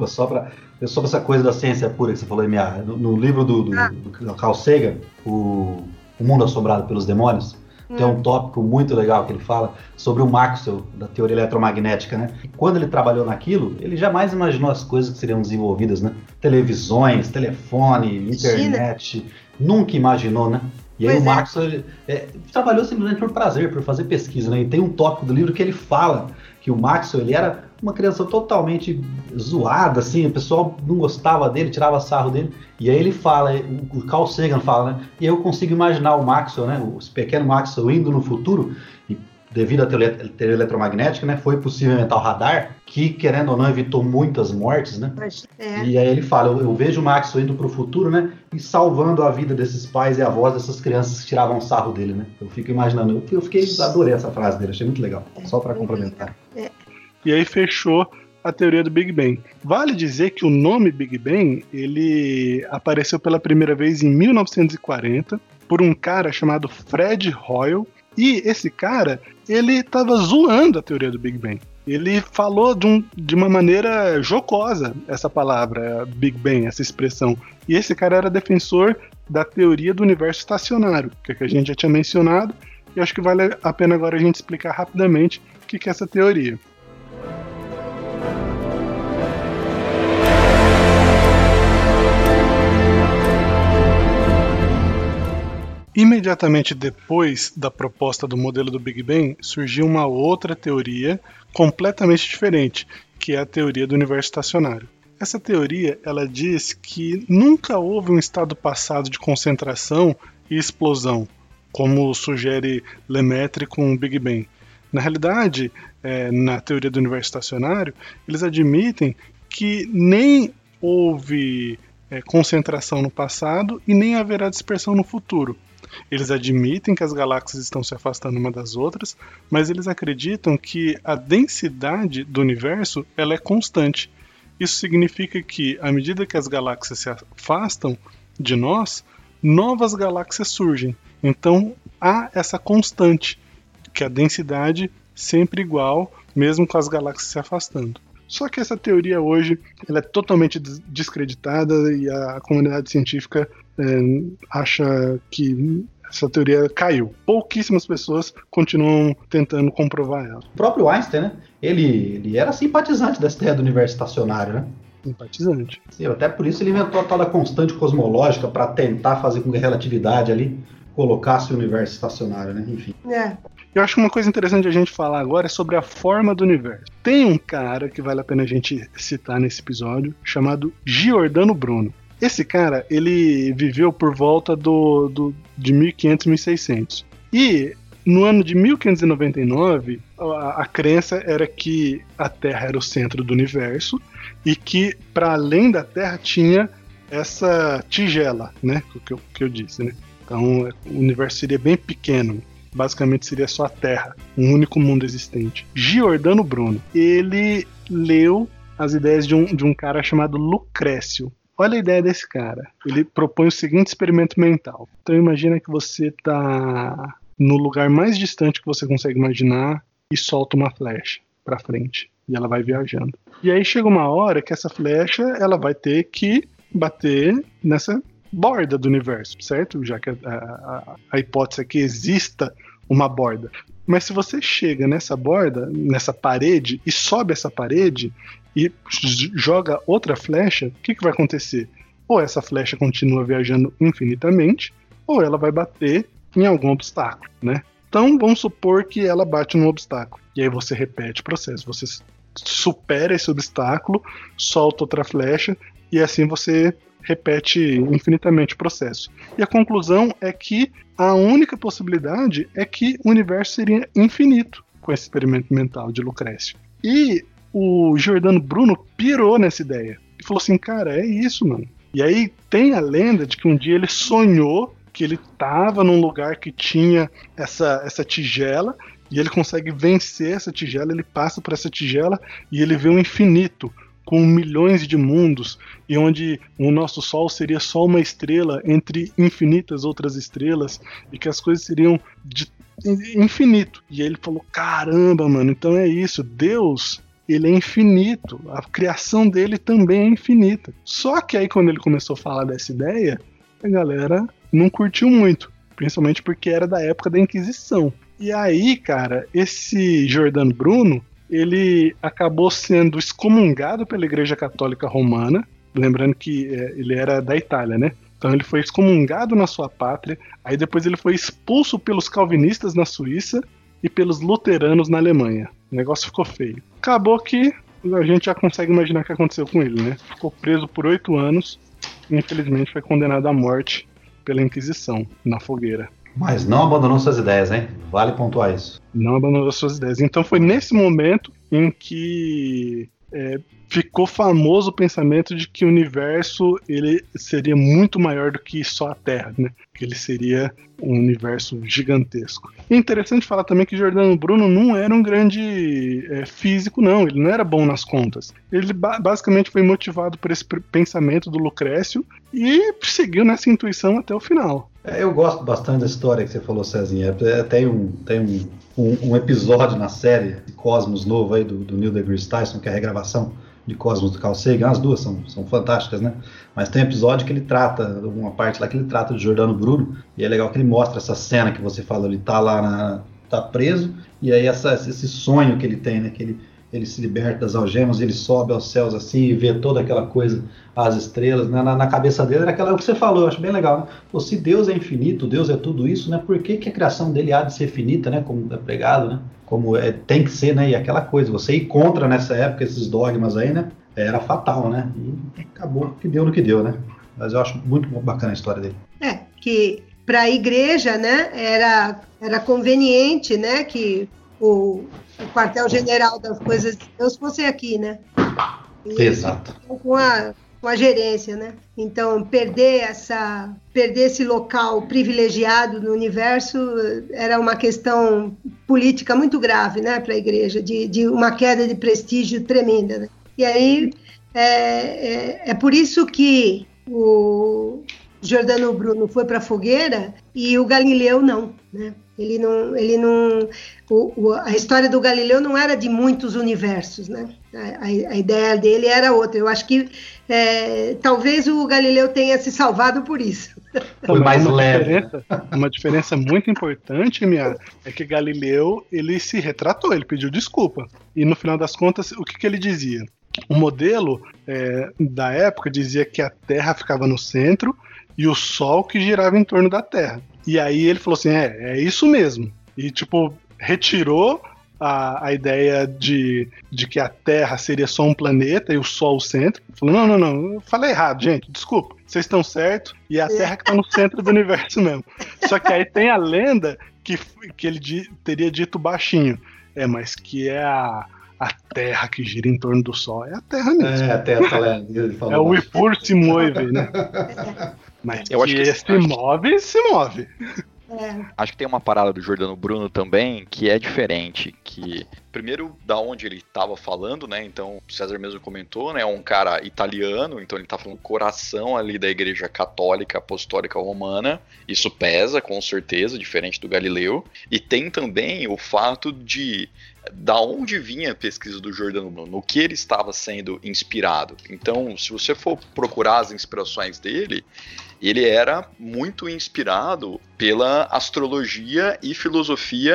essa coisa da ciência pura que você falou, MA. No livro do Carl Sagan, o Mundo Assombrado pelos Demônios, tem um tópico muito legal que ele fala sobre o Maxwell, da teoria eletromagnética, né? E quando ele trabalhou naquilo, ele jamais imaginou as coisas que seriam desenvolvidas, né? Televisões, telefone, internet, nunca imaginou, né? E aí o Maxwell trabalhou simplesmente por prazer, por fazer pesquisa, né? E tem um tópico do livro que ele fala que o Maxwell, ele era uma criança totalmente zoada, assim, o pessoal não gostava dele, tirava sarro dele, e aí ele fala, o Carl Sagan fala, né, e eu consigo imaginar o Maxwell, né, o pequeno Maxwell indo no futuro, e devido à teoria eletromagnética, né, foi possível inventar o radar, que, querendo ou não, evitou muitas mortes, né, e aí ele fala, eu vejo o Maxwell indo para o futuro, né, e salvando a vida desses pais e avós dessas crianças que tiravam sarro dele, né, eu fico imaginando, adorei essa frase dele, achei muito legal, só para complementar. E aí fechou a teoria do Big Bang. Vale dizer que o nome Big Bang, ele apareceu pela primeira vez em 1940 por um cara chamado Fred Hoyle, e esse cara, ele estava zoando a teoria do Big Bang. Ele falou de uma maneira jocosa essa palavra, Big Bang, essa expressão. E esse cara era defensor da teoria do universo estacionário, que a gente já tinha mencionado, e acho que vale a pena agora a gente explicar rapidamente o que é essa teoria. Imediatamente depois da proposta do modelo do Big Bang, surgiu uma outra teoria completamente diferente, que é a teoria do universo estacionário. Essa teoria, ela diz que nunca houve um estado passado de concentração e explosão, como sugere Lemaitre com o Big Bang. Na realidade, na teoria do universo estacionário, eles admitem que nem houve concentração no passado e nem haverá dispersão no futuro. Eles admitem que as galáxias estão se afastando uma das outras, mas eles acreditam que a densidade do universo ela é constante. Isso significa que, à medida que as galáxias se afastam de nós, novas galáxias surgem. Então, há essa constante, que a densidade sempre igual, mesmo com as galáxias se afastando. Só que essa teoria hoje ela é totalmente descreditada e a comunidade científica acha que essa teoria caiu. Pouquíssimas pessoas continuam tentando comprovar ela. O próprio Einstein, né? Ele era simpatizante dessa ideia do universo estacionário, né? Simpatizante. Sim, até por isso ele inventou a tal da constante cosmológica para tentar fazer com que a relatividade ali colocasse o universo estacionário, né? Enfim. Eu acho que uma coisa interessante a gente falar agora é sobre a forma do universo. Tem um cara que vale a pena a gente citar nesse episódio, chamado Giordano Bruno. Esse cara, ele viveu por volta de 1500, 1600. E no ano de 1599, a crença era que a Terra era o centro do universo e que, para além da Terra, tinha essa tigela, né? Que eu disse, né? Então, o universo seria bem pequeno. Basicamente seria só a Terra, um único mundo existente. Giordano Bruno, ele leu as ideias de um cara chamado Lucrécio. Olha a ideia desse cara. Ele propõe o seguinte experimento mental. Então imagina que você está no lugar mais distante que você consegue imaginar e solta uma flecha para frente. E ela vai viajando. E aí chega uma hora que essa flecha ela vai ter que bater nessa borda do universo, certo? Já que a hipótese é que exista uma borda. Mas se você chega nessa borda, nessa parede, e sobe essa parede e joga outra flecha, o que vai acontecer? Ou essa flecha continua viajando infinitamente, ou ela vai bater em algum obstáculo, né? Então vamos supor que ela bate num obstáculo. E aí você repete o processo. Você supera esse obstáculo, solta outra flecha, e assim você repete infinitamente o processo. E a conclusão é que a única possibilidade é que o universo seria infinito com esse experimento mental de Lucrécio. E o Giordano Bruno pirou nessa ideia. E falou assim, cara, é isso, mano. E aí tem a lenda de que um dia ele sonhou que ele estava num lugar que tinha essa tigela, e ele consegue vencer essa tigela, ele passa por essa tigela e ele vê um infinito com milhões de mundos, e onde o nosso Sol seria só uma estrela entre infinitas outras estrelas, e que as coisas seriam de infinito. E aí ele falou, caramba, mano, então é isso, Deus, ele é infinito, a criação dele também é infinita. Só que aí quando ele começou a falar dessa ideia, a galera não curtiu muito, principalmente porque era da época da Inquisição. E aí, cara, esse Giordano Bruno, ele acabou sendo excomungado pela Igreja Católica Romana, lembrando que ele era da Itália, né? Então ele foi excomungado na sua pátria, aí depois ele foi expulso pelos calvinistas na Suíça e pelos luteranos na Alemanha. O negócio ficou feio. Acabou que a gente já consegue imaginar o que aconteceu com ele, né? Ficou preso por 8 anos e infelizmente foi condenado à morte pela Inquisição, na fogueira. Mas não abandonou suas ideias, hein? Vale pontuar isso. Não abandonou suas ideias. Então foi nesse momento em que ficou famoso o pensamento de que o universo ele seria muito maior do que só a Terra, né? Que ele seria um universo gigantesco. E é interessante falar também que Giordano Bruno não era um grande físico, não. Ele não era bom nas contas. Ele basicamente foi motivado por esse pensamento do Lucrécio e seguiu nessa intuição até o final. Eu gosto bastante da história que você falou, Cezinha. Tem um episódio na série de Cosmos novo aí do Neil deGrasse Tyson, que é a regravação de Cosmos do Carl Sagan. As duas são fantásticas, né? Mas tem um episódio que ele trata, uma parte lá que ele trata de Giordano Bruno, e é legal que ele mostra essa cena que você falou, ele tá lá, tá preso, e aí esse sonho que ele tem, né? Que ele se liberta das algemas, ele sobe aos céus assim e vê toda aquela coisa, as estrelas, né? Na cabeça dele era o que você falou, eu acho bem legal, né? Pô, se Deus é infinito, Deus é tudo isso, né? Por que a criação dele há de ser finita, né? Como é pregado, né? Como tem que ser, né? E aquela coisa, você ir contra nessa época esses dogmas aí, né? Era fatal, né? E acabou que deu no que deu, né? Mas eu acho muito bacana a história dele. Que para a igreja, né? Era conveniente, né? Que o quartel-general das coisas de Deus fosse aqui, né? Exato. Com a gerência, né? Então, perder esse local privilegiado no universo era uma questão política muito grave, né, para a igreja, de uma queda de prestígio tremenda, né? E aí, é por isso que o Giordano Bruno foi para a fogueira e o Galileu não, né? Ele não a história do Galileu não era de muitos universos, né? A ideia dele era outra. Eu acho que talvez o Galileu tenha se salvado por isso. Foi mais leve. Uma diferença muito importante, é que Galileu ele se retratou, ele pediu desculpa. E no final das contas, o que ele dizia? O modelo da época dizia que a Terra ficava no centro e o Sol que girava em torno da Terra. E aí ele falou assim, é isso mesmo. E tipo, retirou a ideia de que a Terra seria só um planeta e o Sol o centro. Falou, não, eu falei errado, gente, desculpa. Vocês estão certos e é a Terra que está no centro do universo mesmo. Só que aí tem a lenda que ele teria dito baixinho. Mas que é a Terra que gira em torno do Sol. É a Terra mesmo. A Terra, ele falou. É o Ipur se move, né? Mas eu acho que se move. Acho que tem uma parada do Giordano Bruno também que é diferente, que primeiro da onde ele estava falando, né? Então o César mesmo comentou, né? É um cara italiano, então ele tá falando coração ali da Igreja Católica Apostólica Romana. Isso pesa, com certeza, diferente do Galileu. E tem também o fato de da onde vinha a pesquisa do Giordano Bruno, no que ele estava sendo inspirado. Então, se você for procurar as inspirações dele, ele era muito inspirado pela astrologia e filosofia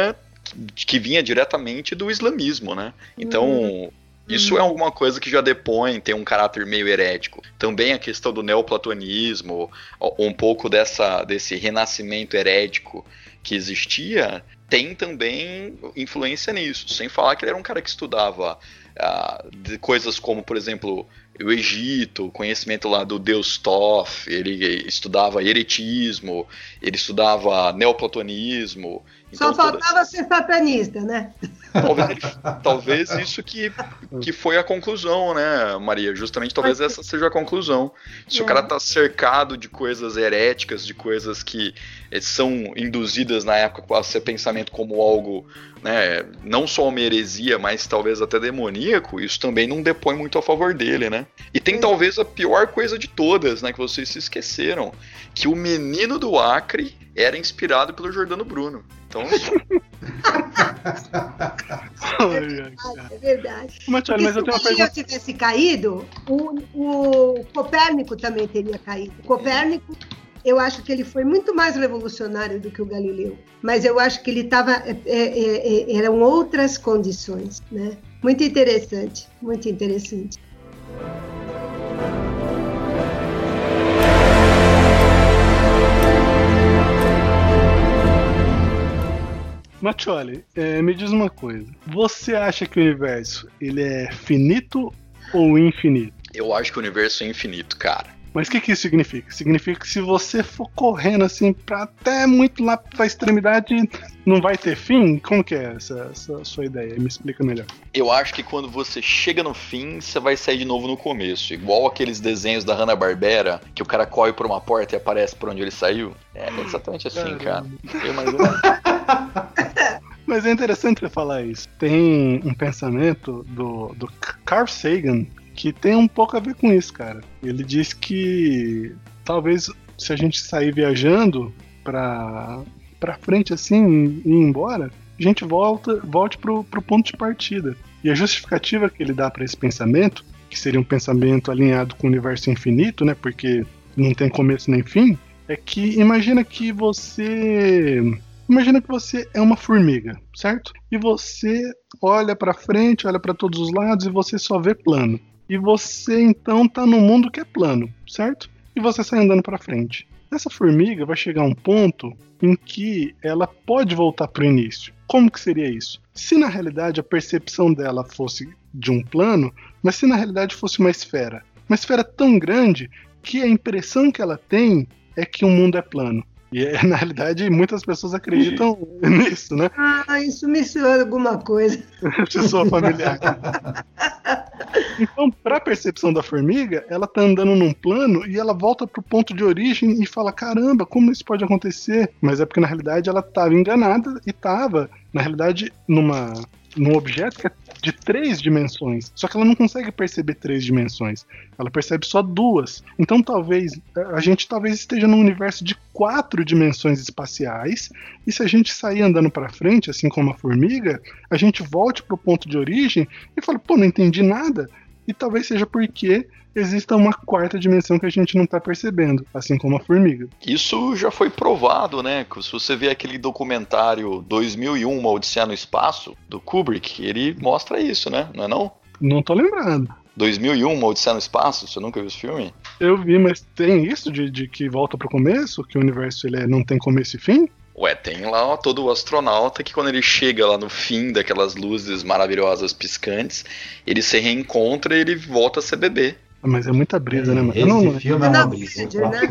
que vinha diretamente do islamismo, né? Então, isso é alguma coisa que já depõe, tem um caráter meio herético. Também a questão do neoplatonismo, um pouco desse renascimento herético que existia, tem também influência nisso. Sem falar que ele era um cara que estudava de coisas como, por exemplo, o Egito, conhecimento lá do deus Thoth, ele estudava heretismo, ele estudava neoplatonismo. Então, só faltava ser satanista, né? Talvez isso que foi a conclusão, né, Maria? Justamente talvez essa seja a conclusão. Se o cara está cercado de coisas heréticas, de coisas que são induzidas na época a ser pensamento como algo, né, não só uma heresia, mas talvez até demoníaco, isso também não depõe muito a favor dele, né? E tem talvez a pior coisa de todas, né, que vocês se esqueceram, que o menino do Acre era inspirado pelo Giordano Bruno. Então... É verdade. Mas se o Galileu tivesse caído, o Copérnico também teria caído. O Copérnico, eu acho que ele foi muito mais revolucionário do que o Galileu. Mas eu acho que ele estava... eram outras condições, né? Muito interessante, muito interessante. Maccioli, me diz uma coisa. Você acha que o universo ele é finito ou infinito? Eu acho que o universo é infinito, cara. Mas o que isso significa? Significa que se você for correndo assim pra até muito lá pra extremidade, não vai ter fim? Como que é essa sua ideia? Me explica melhor. Eu acho que quando você chega no fim, você vai sair de novo no começo. Igual aqueles desenhos da Hanna-Barbera, que o cara corre por uma porta e aparece por onde ele saiu. É exatamente assim, cara. Eu mais ou menos. Mas é interessante você falar isso. Tem um pensamento do Carl Sagan que tem um pouco a ver com isso, cara. Ele diz que talvez se a gente sair viajando pra frente assim e ir embora, a gente volte pro ponto de partida. E a justificativa que ele dá para esse pensamento, que seria um pensamento alinhado com o universo infinito, né, porque não tem começo nem fim, é que imagina que você é uma formiga, certo? E você olha para frente, olha para todos os lados e você só vê plano. E você então tá num mundo que é plano, certo? E você sai andando para frente. Essa formiga vai chegar a um ponto em que ela pode voltar pro início. Como que seria isso? Se na realidade a percepção dela fosse de um plano, mas se na realidade fosse uma esfera tão grande que a impressão que ela tem é que o mundo é plano. E na realidade muitas pessoas acreditam nisso, né? Isso me soa alguma coisa. Isso soa familiar. Então, para a percepção da formiga, ela tá andando num plano e ela volta pro ponto de origem e fala, caramba, como isso pode acontecer? Mas é porque na realidade ela estava enganada e estava, na realidade, num objeto que é de 3 dimensões. Só que ela não consegue perceber 3 dimensões. Ela percebe só 2. Então a gente esteja num universo de 4 dimensões espaciais. E se a gente sair andando para frente, assim como a formiga, a gente volte pro ponto de origem e fala, pô, não entendi nada. E talvez seja porque exista uma 4ª dimensão que a gente não está percebendo, assim como a formiga. Isso já foi provado, né? Se você vê aquele documentário 2001, Uma Odisseia no Espaço, do Kubrick, ele mostra isso, né? Não é não? Não tô lembrado. 2001, Uma Odisseia no Espaço, você nunca viu esse filme? Eu vi, mas tem isso de que volta pro começo? Que o universo ele não tem começo e fim? Ué, tem lá todo o astronauta que quando ele chega lá no fim daquelas luzes maravilhosas piscantes, ele se reencontra e ele volta a ser bebê. Mas é muita brisa, né, mano? Esse filme é uma brisa.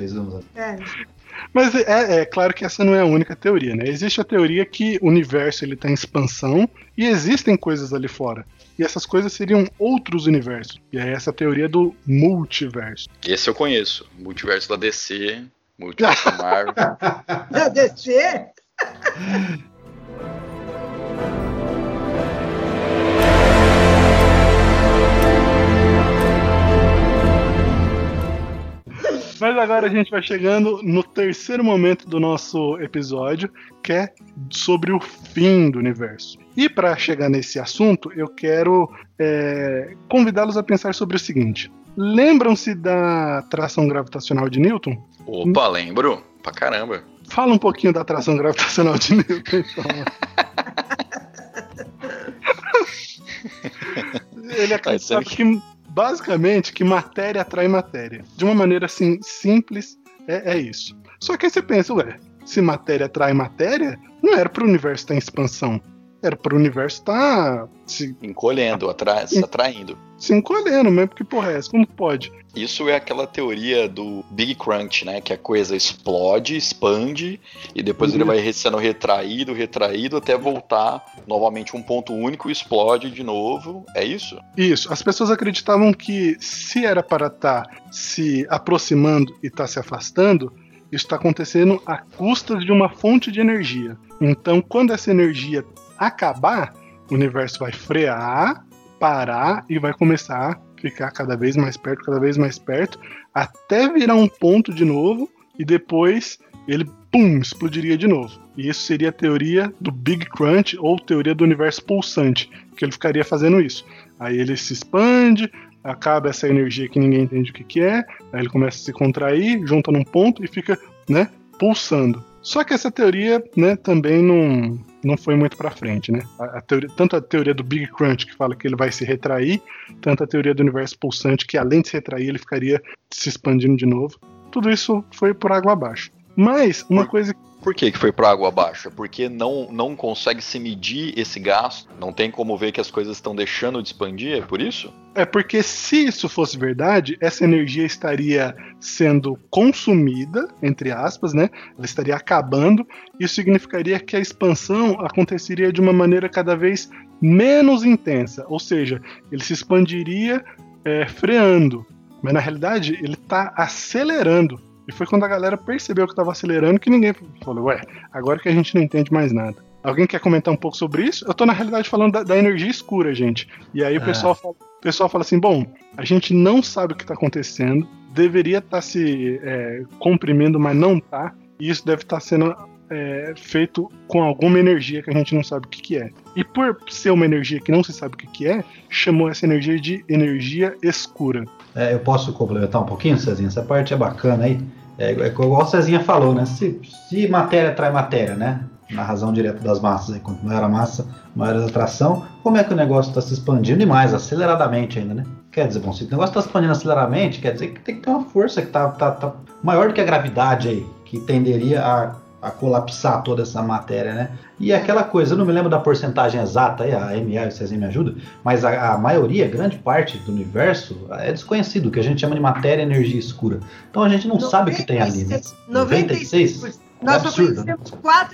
Mas é claro que essa não é a única teoria, né? Existe a teoria que o universo ele tá em expansão e existem coisas ali fora. E essas coisas seriam outros universos. E é essa teoria do multiverso. Esse eu conheço. Multiverso da DC, multiverso da Marvel. Da DC? Mas agora a gente vai chegando no terceiro momento do nosso episódio, que é sobre o fim do universo. E para chegar nesse assunto, eu quero convidá-los a pensar sobre o seguinte. Lembram-se da atração gravitacional de Newton? Opa, lembro. Pra caramba. Fala um pouquinho da atração gravitacional de Newton, então. ele acreditava que, basicamente, que matéria atrai matéria. De uma maneira, assim, simples, é isso. Só que aí você pensa, se matéria atrai matéria, não era para o universo estar em expansão. Era para o universo estar se encolhendo, se atraindo. Se encolhendo mesmo, porque porra é essa? Como pode? Isso é aquela teoria do Big Crunch, né? Que a coisa explode, expande, e depois ele vai sendo retraído, até voltar novamente um ponto único, explode de novo. É isso? Isso. As pessoas acreditavam que se era para estar se aproximando e estar se afastando, isso está acontecendo à custa de uma fonte de energia. Então, quando essa energia acabar, o universo vai frear, parar e vai começar a ficar cada vez mais perto, até virar um ponto de novo e depois ele, explodiria de novo. E isso seria a teoria do Big Crunch ou teoria do universo pulsante, que ele ficaria fazendo isso. Aí ele se expande, acaba essa energia que ninguém entende o que é, aí ele começa a se contrair, junta num ponto e fica, né, pulsando. Só que essa teoria, né, também não foi muito pra frente, né? Tanto a teoria do Big Crunch, que fala que ele vai se retrair, tanto a teoria do universo pulsante, que além de se retrair, ele ficaria se expandindo de novo. Tudo isso foi por água abaixo. Mas, uma coisa... Por que foi por água abaixo? Porque não consegue se medir esse gasto? Não tem como ver que as coisas estão deixando de expandir? É por isso? É porque se isso fosse verdade, essa energia estaria sendo consumida, entre aspas, né? Ela estaria acabando. Isso significaria que a expansão aconteceria de uma maneira cada vez menos intensa. Ou seja, ele se expandiria freando. Mas na realidade, ele está acelerando. E foi quando a galera percebeu que estava acelerando que ninguém falou, agora que a gente não entende mais nada. Alguém quer comentar um pouco sobre isso? Eu tô na realidade falando da energia escura, gente. E aí o pessoal fala assim, bom, a gente não sabe o que está acontecendo, deveria estar se comprimindo, mas não está. E isso deve estar sendo feito com alguma energia que a gente não sabe o que é. E por ser uma energia que não se sabe o que é, chamou essa energia de energia escura. Eu posso complementar um pouquinho, Cezinha? Essa parte é bacana aí. Igual a Cezinha falou, né? Se matéria atrai matéria, né? Na razão direta das massas, aí, quanto maior a massa, maior a atração, como é que o negócio está se expandindo e mais, aceleradamente ainda, né? Quer dizer, bom, se o negócio está se expandindo aceleradamente, quer dizer que tem que ter uma força que tá maior do que a gravidade aí, que tenderia a colapsar toda essa matéria, né? E aquela coisa, eu não me lembro da porcentagem exata, aí, a MA, vocês me ajudam, mas a maioria, grande parte do universo é desconhecido, o que a gente chama de matéria e energia escura. Então a gente não sabe o que tem ali, né? 96%. Nós só conhecemos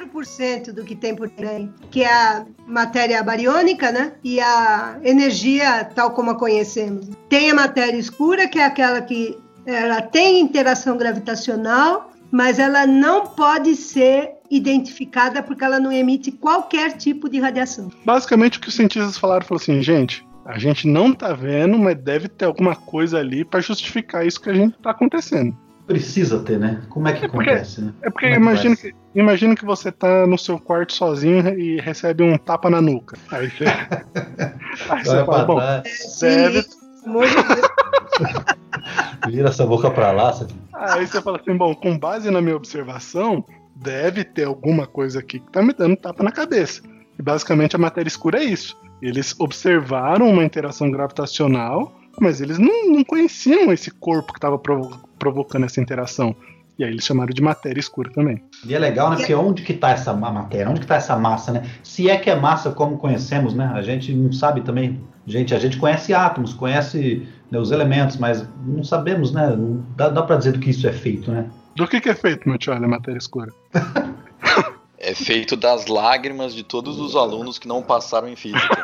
4% do que tem por aí, que é a matéria bariônica, né? E a energia tal como a conhecemos. Tem a matéria escura, que é aquela que ela tem interação gravitacional, mas ela não pode ser identificada porque ela não emite qualquer tipo de radiação. Basicamente o que os cientistas falaram foi assim, gente, a gente não tá vendo, mas deve ter alguma coisa ali para justificar isso que a gente tá acontecendo. Precisa ter, né? Como é que acontece, né? É porque imagina que você tá no seu quarto sozinho e recebe um tapa na nuca. Aí você fala, bom, deve... Vira essa boca pra lá. Aí você fala assim, bom, com base na minha observação, deve ter alguma coisa aqui que tá me dando tapa na cabeça. E basicamente a matéria escura é isso. Eles observaram uma interação gravitacional, mas eles não conheciam esse corpo que estava provocando essa interação. E aí eles chamaram de matéria escura também. E é legal, né? Porque onde que tá essa matéria? Onde que tá essa massa, né? Se é que é massa como conhecemos, né? A gente não sabe também. A gente conhece átomos, conhece, né, os elementos, mas não sabemos, né? Não dá pra dizer do que isso é feito, né? Do que é feito, meu tio, a matéria escura? É feito das lágrimas de todos os alunos que não passaram em física.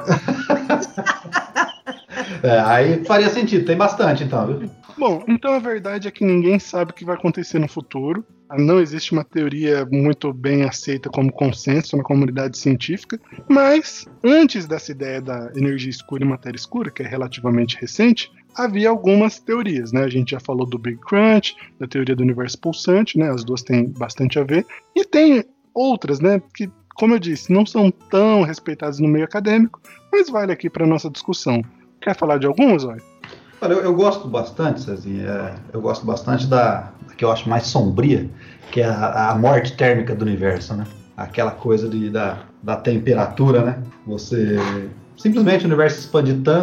Aí faria sentido, tem bastante então, viu? Bom, então a verdade é que ninguém sabe o que vai acontecer no futuro. Não existe uma teoria muito bem aceita como consenso na comunidade científica, mas antes dessa ideia da energia escura e matéria escura, que é relativamente recente, havia algumas teorias, né? A gente já falou do Big Crunch, da teoria do universo pulsante, né? As duas têm bastante a ver. E tem outras, né? Que, como eu disse, não são tão respeitadas no meio acadêmico, mas vale aqui para nossa discussão. Quer falar de algumas, Olha? Olha, eu gosto bastante, Cezinha, eu gosto bastante da que eu acho mais sombria, que é a morte térmica do universo, né? Aquela coisa da temperatura, né? Você simplesmente o universo expande tanto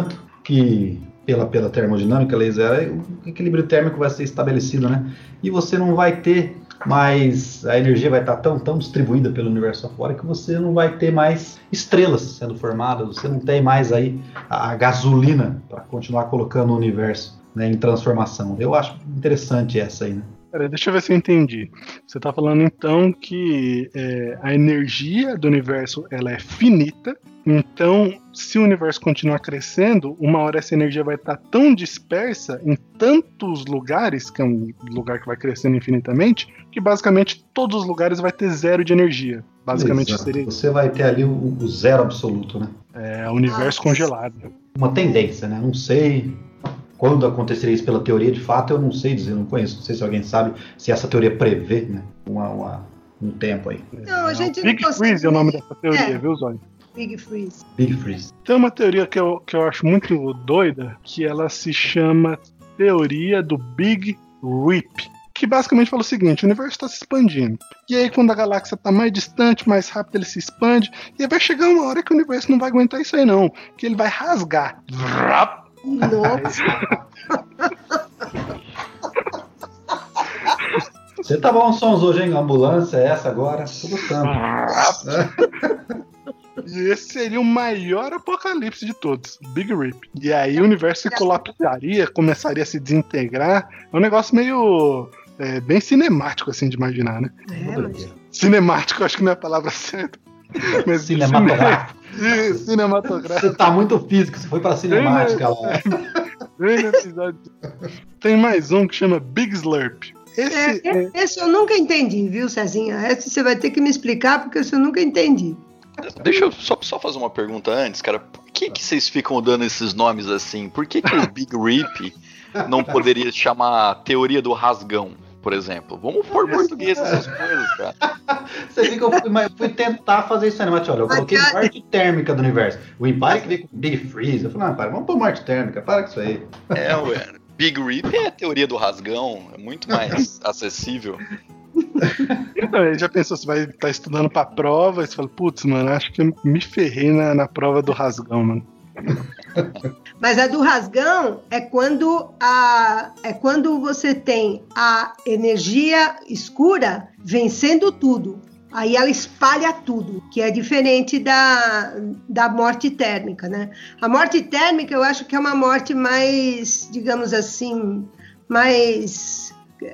que pela termodinâmica, laser, o equilíbrio térmico vai ser estabelecido, né? E você não vai ter mais, a energia vai estar tão distribuída pelo universo afora que você não vai ter mais estrelas sendo formadas, você não tem mais aí a gasolina para continuar colocando o universo, né, em transformação. Eu acho interessante essa aí, né? Peraí, deixa eu ver se eu entendi. Você está falando então que a energia do universo ela é finita, então se o universo continuar crescendo, uma hora essa energia vai estar tão dispersa em tantos lugares, que é um lugar que vai crescendo infinitamente, que basicamente todos os lugares vai ter zero de energia. Basicamente Exato. seria. Você vai ter ali o zero absoluto, né? É, o universo congelado. Uma tendência, né? Não sei quando aconteceria isso pela teoria, de fato, eu não sei dizer, não conheço. Não sei se alguém sabe se essa teoria prevê, né, um tempo aí. Não, a gente Big não consegue... Freeze é o nome dessa teoria, viu, Zóio? Big Freeze. Big Freeze. Tem uma teoria que eu acho muito doida, que ela se chama teoria do Big Rip, que basicamente fala o seguinte: o universo está se expandindo. E aí, quando a galáxia está mais distante, mais rápido, ele se expande. E aí vai chegar uma hora que o universo não vai aguentar isso aí, não. Que ele vai rasgar. Nossa. Você tá bom, sons hoje, hein? Ambulância, essa agora. Tô gostando. E esse seria o maior apocalipse de todos, Big Rip. E aí o universo se colapsaria, começaria a se desintegrar. É um negócio meio bem cinemático, assim, de imaginar, né? Cinemático, acho que não é a palavra certa. Mas cinematográfico. Cinematográfico. Você tá muito físico, você foi pra cinemática lá. Tem mais um que chama Big Slurp. Esse eu nunca entendi, viu, Cezinha? Esse você vai ter que me explicar, porque esse eu nunca entendi. Deixa eu só fazer uma pergunta antes, cara. Por que vocês ficam dando esses nomes assim? Por que o Big Rip não poderia chamar teoria do rasgão, por exemplo? Vamos pôr português essas coisas, cara. Você viu que eu fui tentar fazer isso aí, mas olha, eu coloquei morte térmica do universo. O Empire que veio com Big Freeze. Eu falei, para, vamos pôr morte térmica, para com isso aí. Ué. Big Rip é a teoria do rasgão, é muito mais acessível. Então, ele já pensou, você vai estar estudando pra prova, e você fala, putz, mano, acho que eu me ferrei na prova do rasgão, mano. Mas a do rasgão é quando você tem a energia escura vencendo tudo. Aí ela espalha tudo, que é diferente da morte térmica, né? A morte térmica eu acho que é uma morte mais, digamos assim, mais...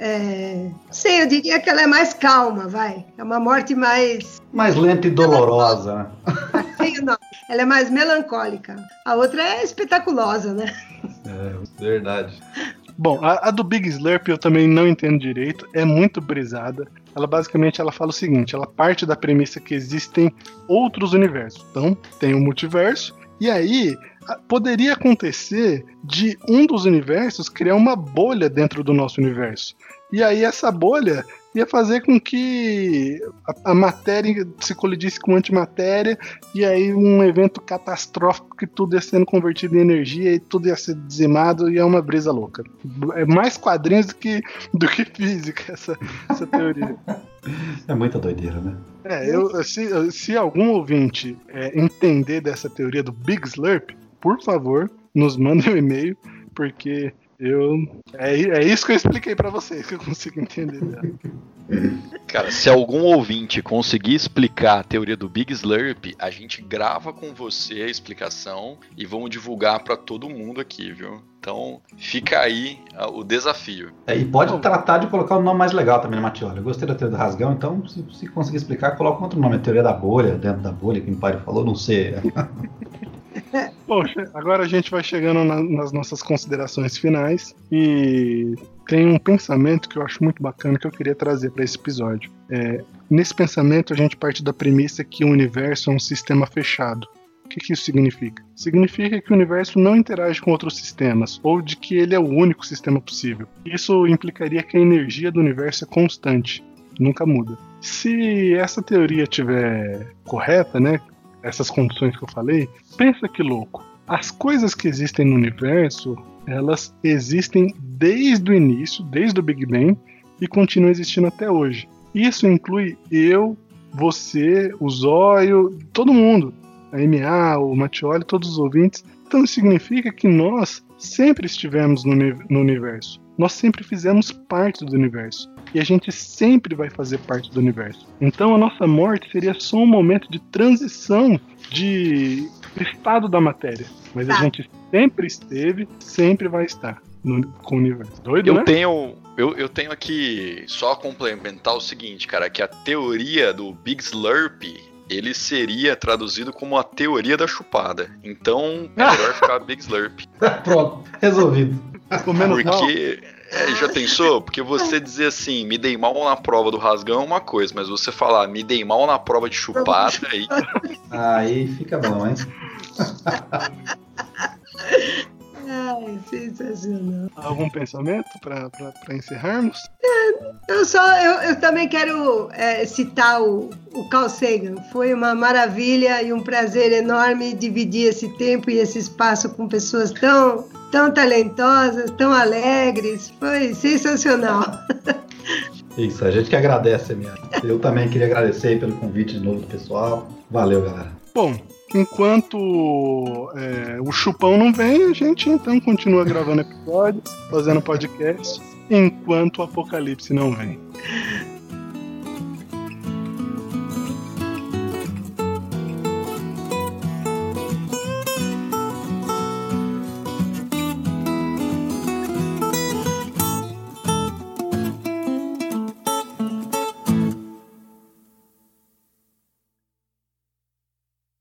eu diria que ela é mais calma, vai. É uma morte mais lenta e dolorosa, né? Não, ela é mais melancólica. A outra é espetaculosa, né? Verdade. Bom, a do Big Slurp eu também não entendo direito, é muito brisada. Ela basicamente fala o seguinte, ela parte da premissa que existem outros universos. Então, tem o multiverso, e aí poderia acontecer de um dos universos criar uma bolha dentro do nosso universo. E aí essa bolha ia fazer com que a matéria se colidisse com a antimatéria, e aí um evento catastrófico que tudo ia sendo convertido em energia e tudo ia ser dizimado, e é uma brisa louca. É mais quadrinhos do que física essa teoria. É muita doideira, né? Se algum ouvinte entender dessa teoria do Big Slurp, por favor, nos mande um e-mail, porque é isso que eu expliquei pra vocês, que eu consigo entender dela. Cara, se algum ouvinte conseguir explicar a teoria do Big Slurp, a gente grava com você a explicação e vamos divulgar pra todo mundo aqui, viu? Então, fica aí o desafio. E pode tratar de colocar um nome mais legal também, né, Matiola? Eu gostei da teoria do rasgão, então, se conseguir explicar, coloca outro nome. A teoria da bolha, dentro da bolha, que o Empire falou, não sei. Poxa, agora a gente vai chegando nas nossas considerações finais e tem um pensamento que eu acho muito bacana que eu queria trazer para esse episódio. Nesse pensamento a gente parte da premissa que o universo é um sistema fechado. O que isso significa? Significa que o universo não interage com outros sistemas, ou de que ele é o único sistema possível. Isso implicaria que a energia do universo é constante, nunca muda. Se essa teoria estiver correta, né? Essas condições que eu falei, pensa que louco. As coisas que existem no universo, elas existem desde o início, desde o Big Bang, e continuam existindo até hoje. Isso inclui eu, você, o Zóio, todo mundo. a MA, o Mattioli, todos os ouvintes. Então isso significa que nós sempre estivemos no universo. Nós sempre fizemos parte do universo. E a gente sempre vai fazer parte do universo. Então a nossa morte seria só um momento de transição de estado da matéria. Mas a gente sempre esteve, sempre vai estar com o universo. Doido, né? Eu tenho aqui só complementar o seguinte, cara, que a teoria do Big Slurp, ele seria traduzido como a teoria da chupada. Então, é melhor ficar Big Slurp. Pronto, resolvido. Porque, já pensou? Porque você dizer assim, me dei mal na prova do rasgão é uma coisa, mas você falar, me dei mal na prova de chupada, aí... Aí fica bom, hein? Ai, sensacional. Algum pensamento para encerrarmos? Eu também quero citar o Carl Sagan. Foi uma maravilha e um prazer enorme dividir esse tempo e esse espaço com pessoas tão talentosas, tão alegres. Foi sensacional. Isso, a gente que agradece, minha. Eu também queria agradecer pelo convite de novo do pessoal. Valeu, galera. Bom, enquanto o Chupão não vem, a gente então continua gravando episódios, fazendo podcast, enquanto o Apocalipse não vem.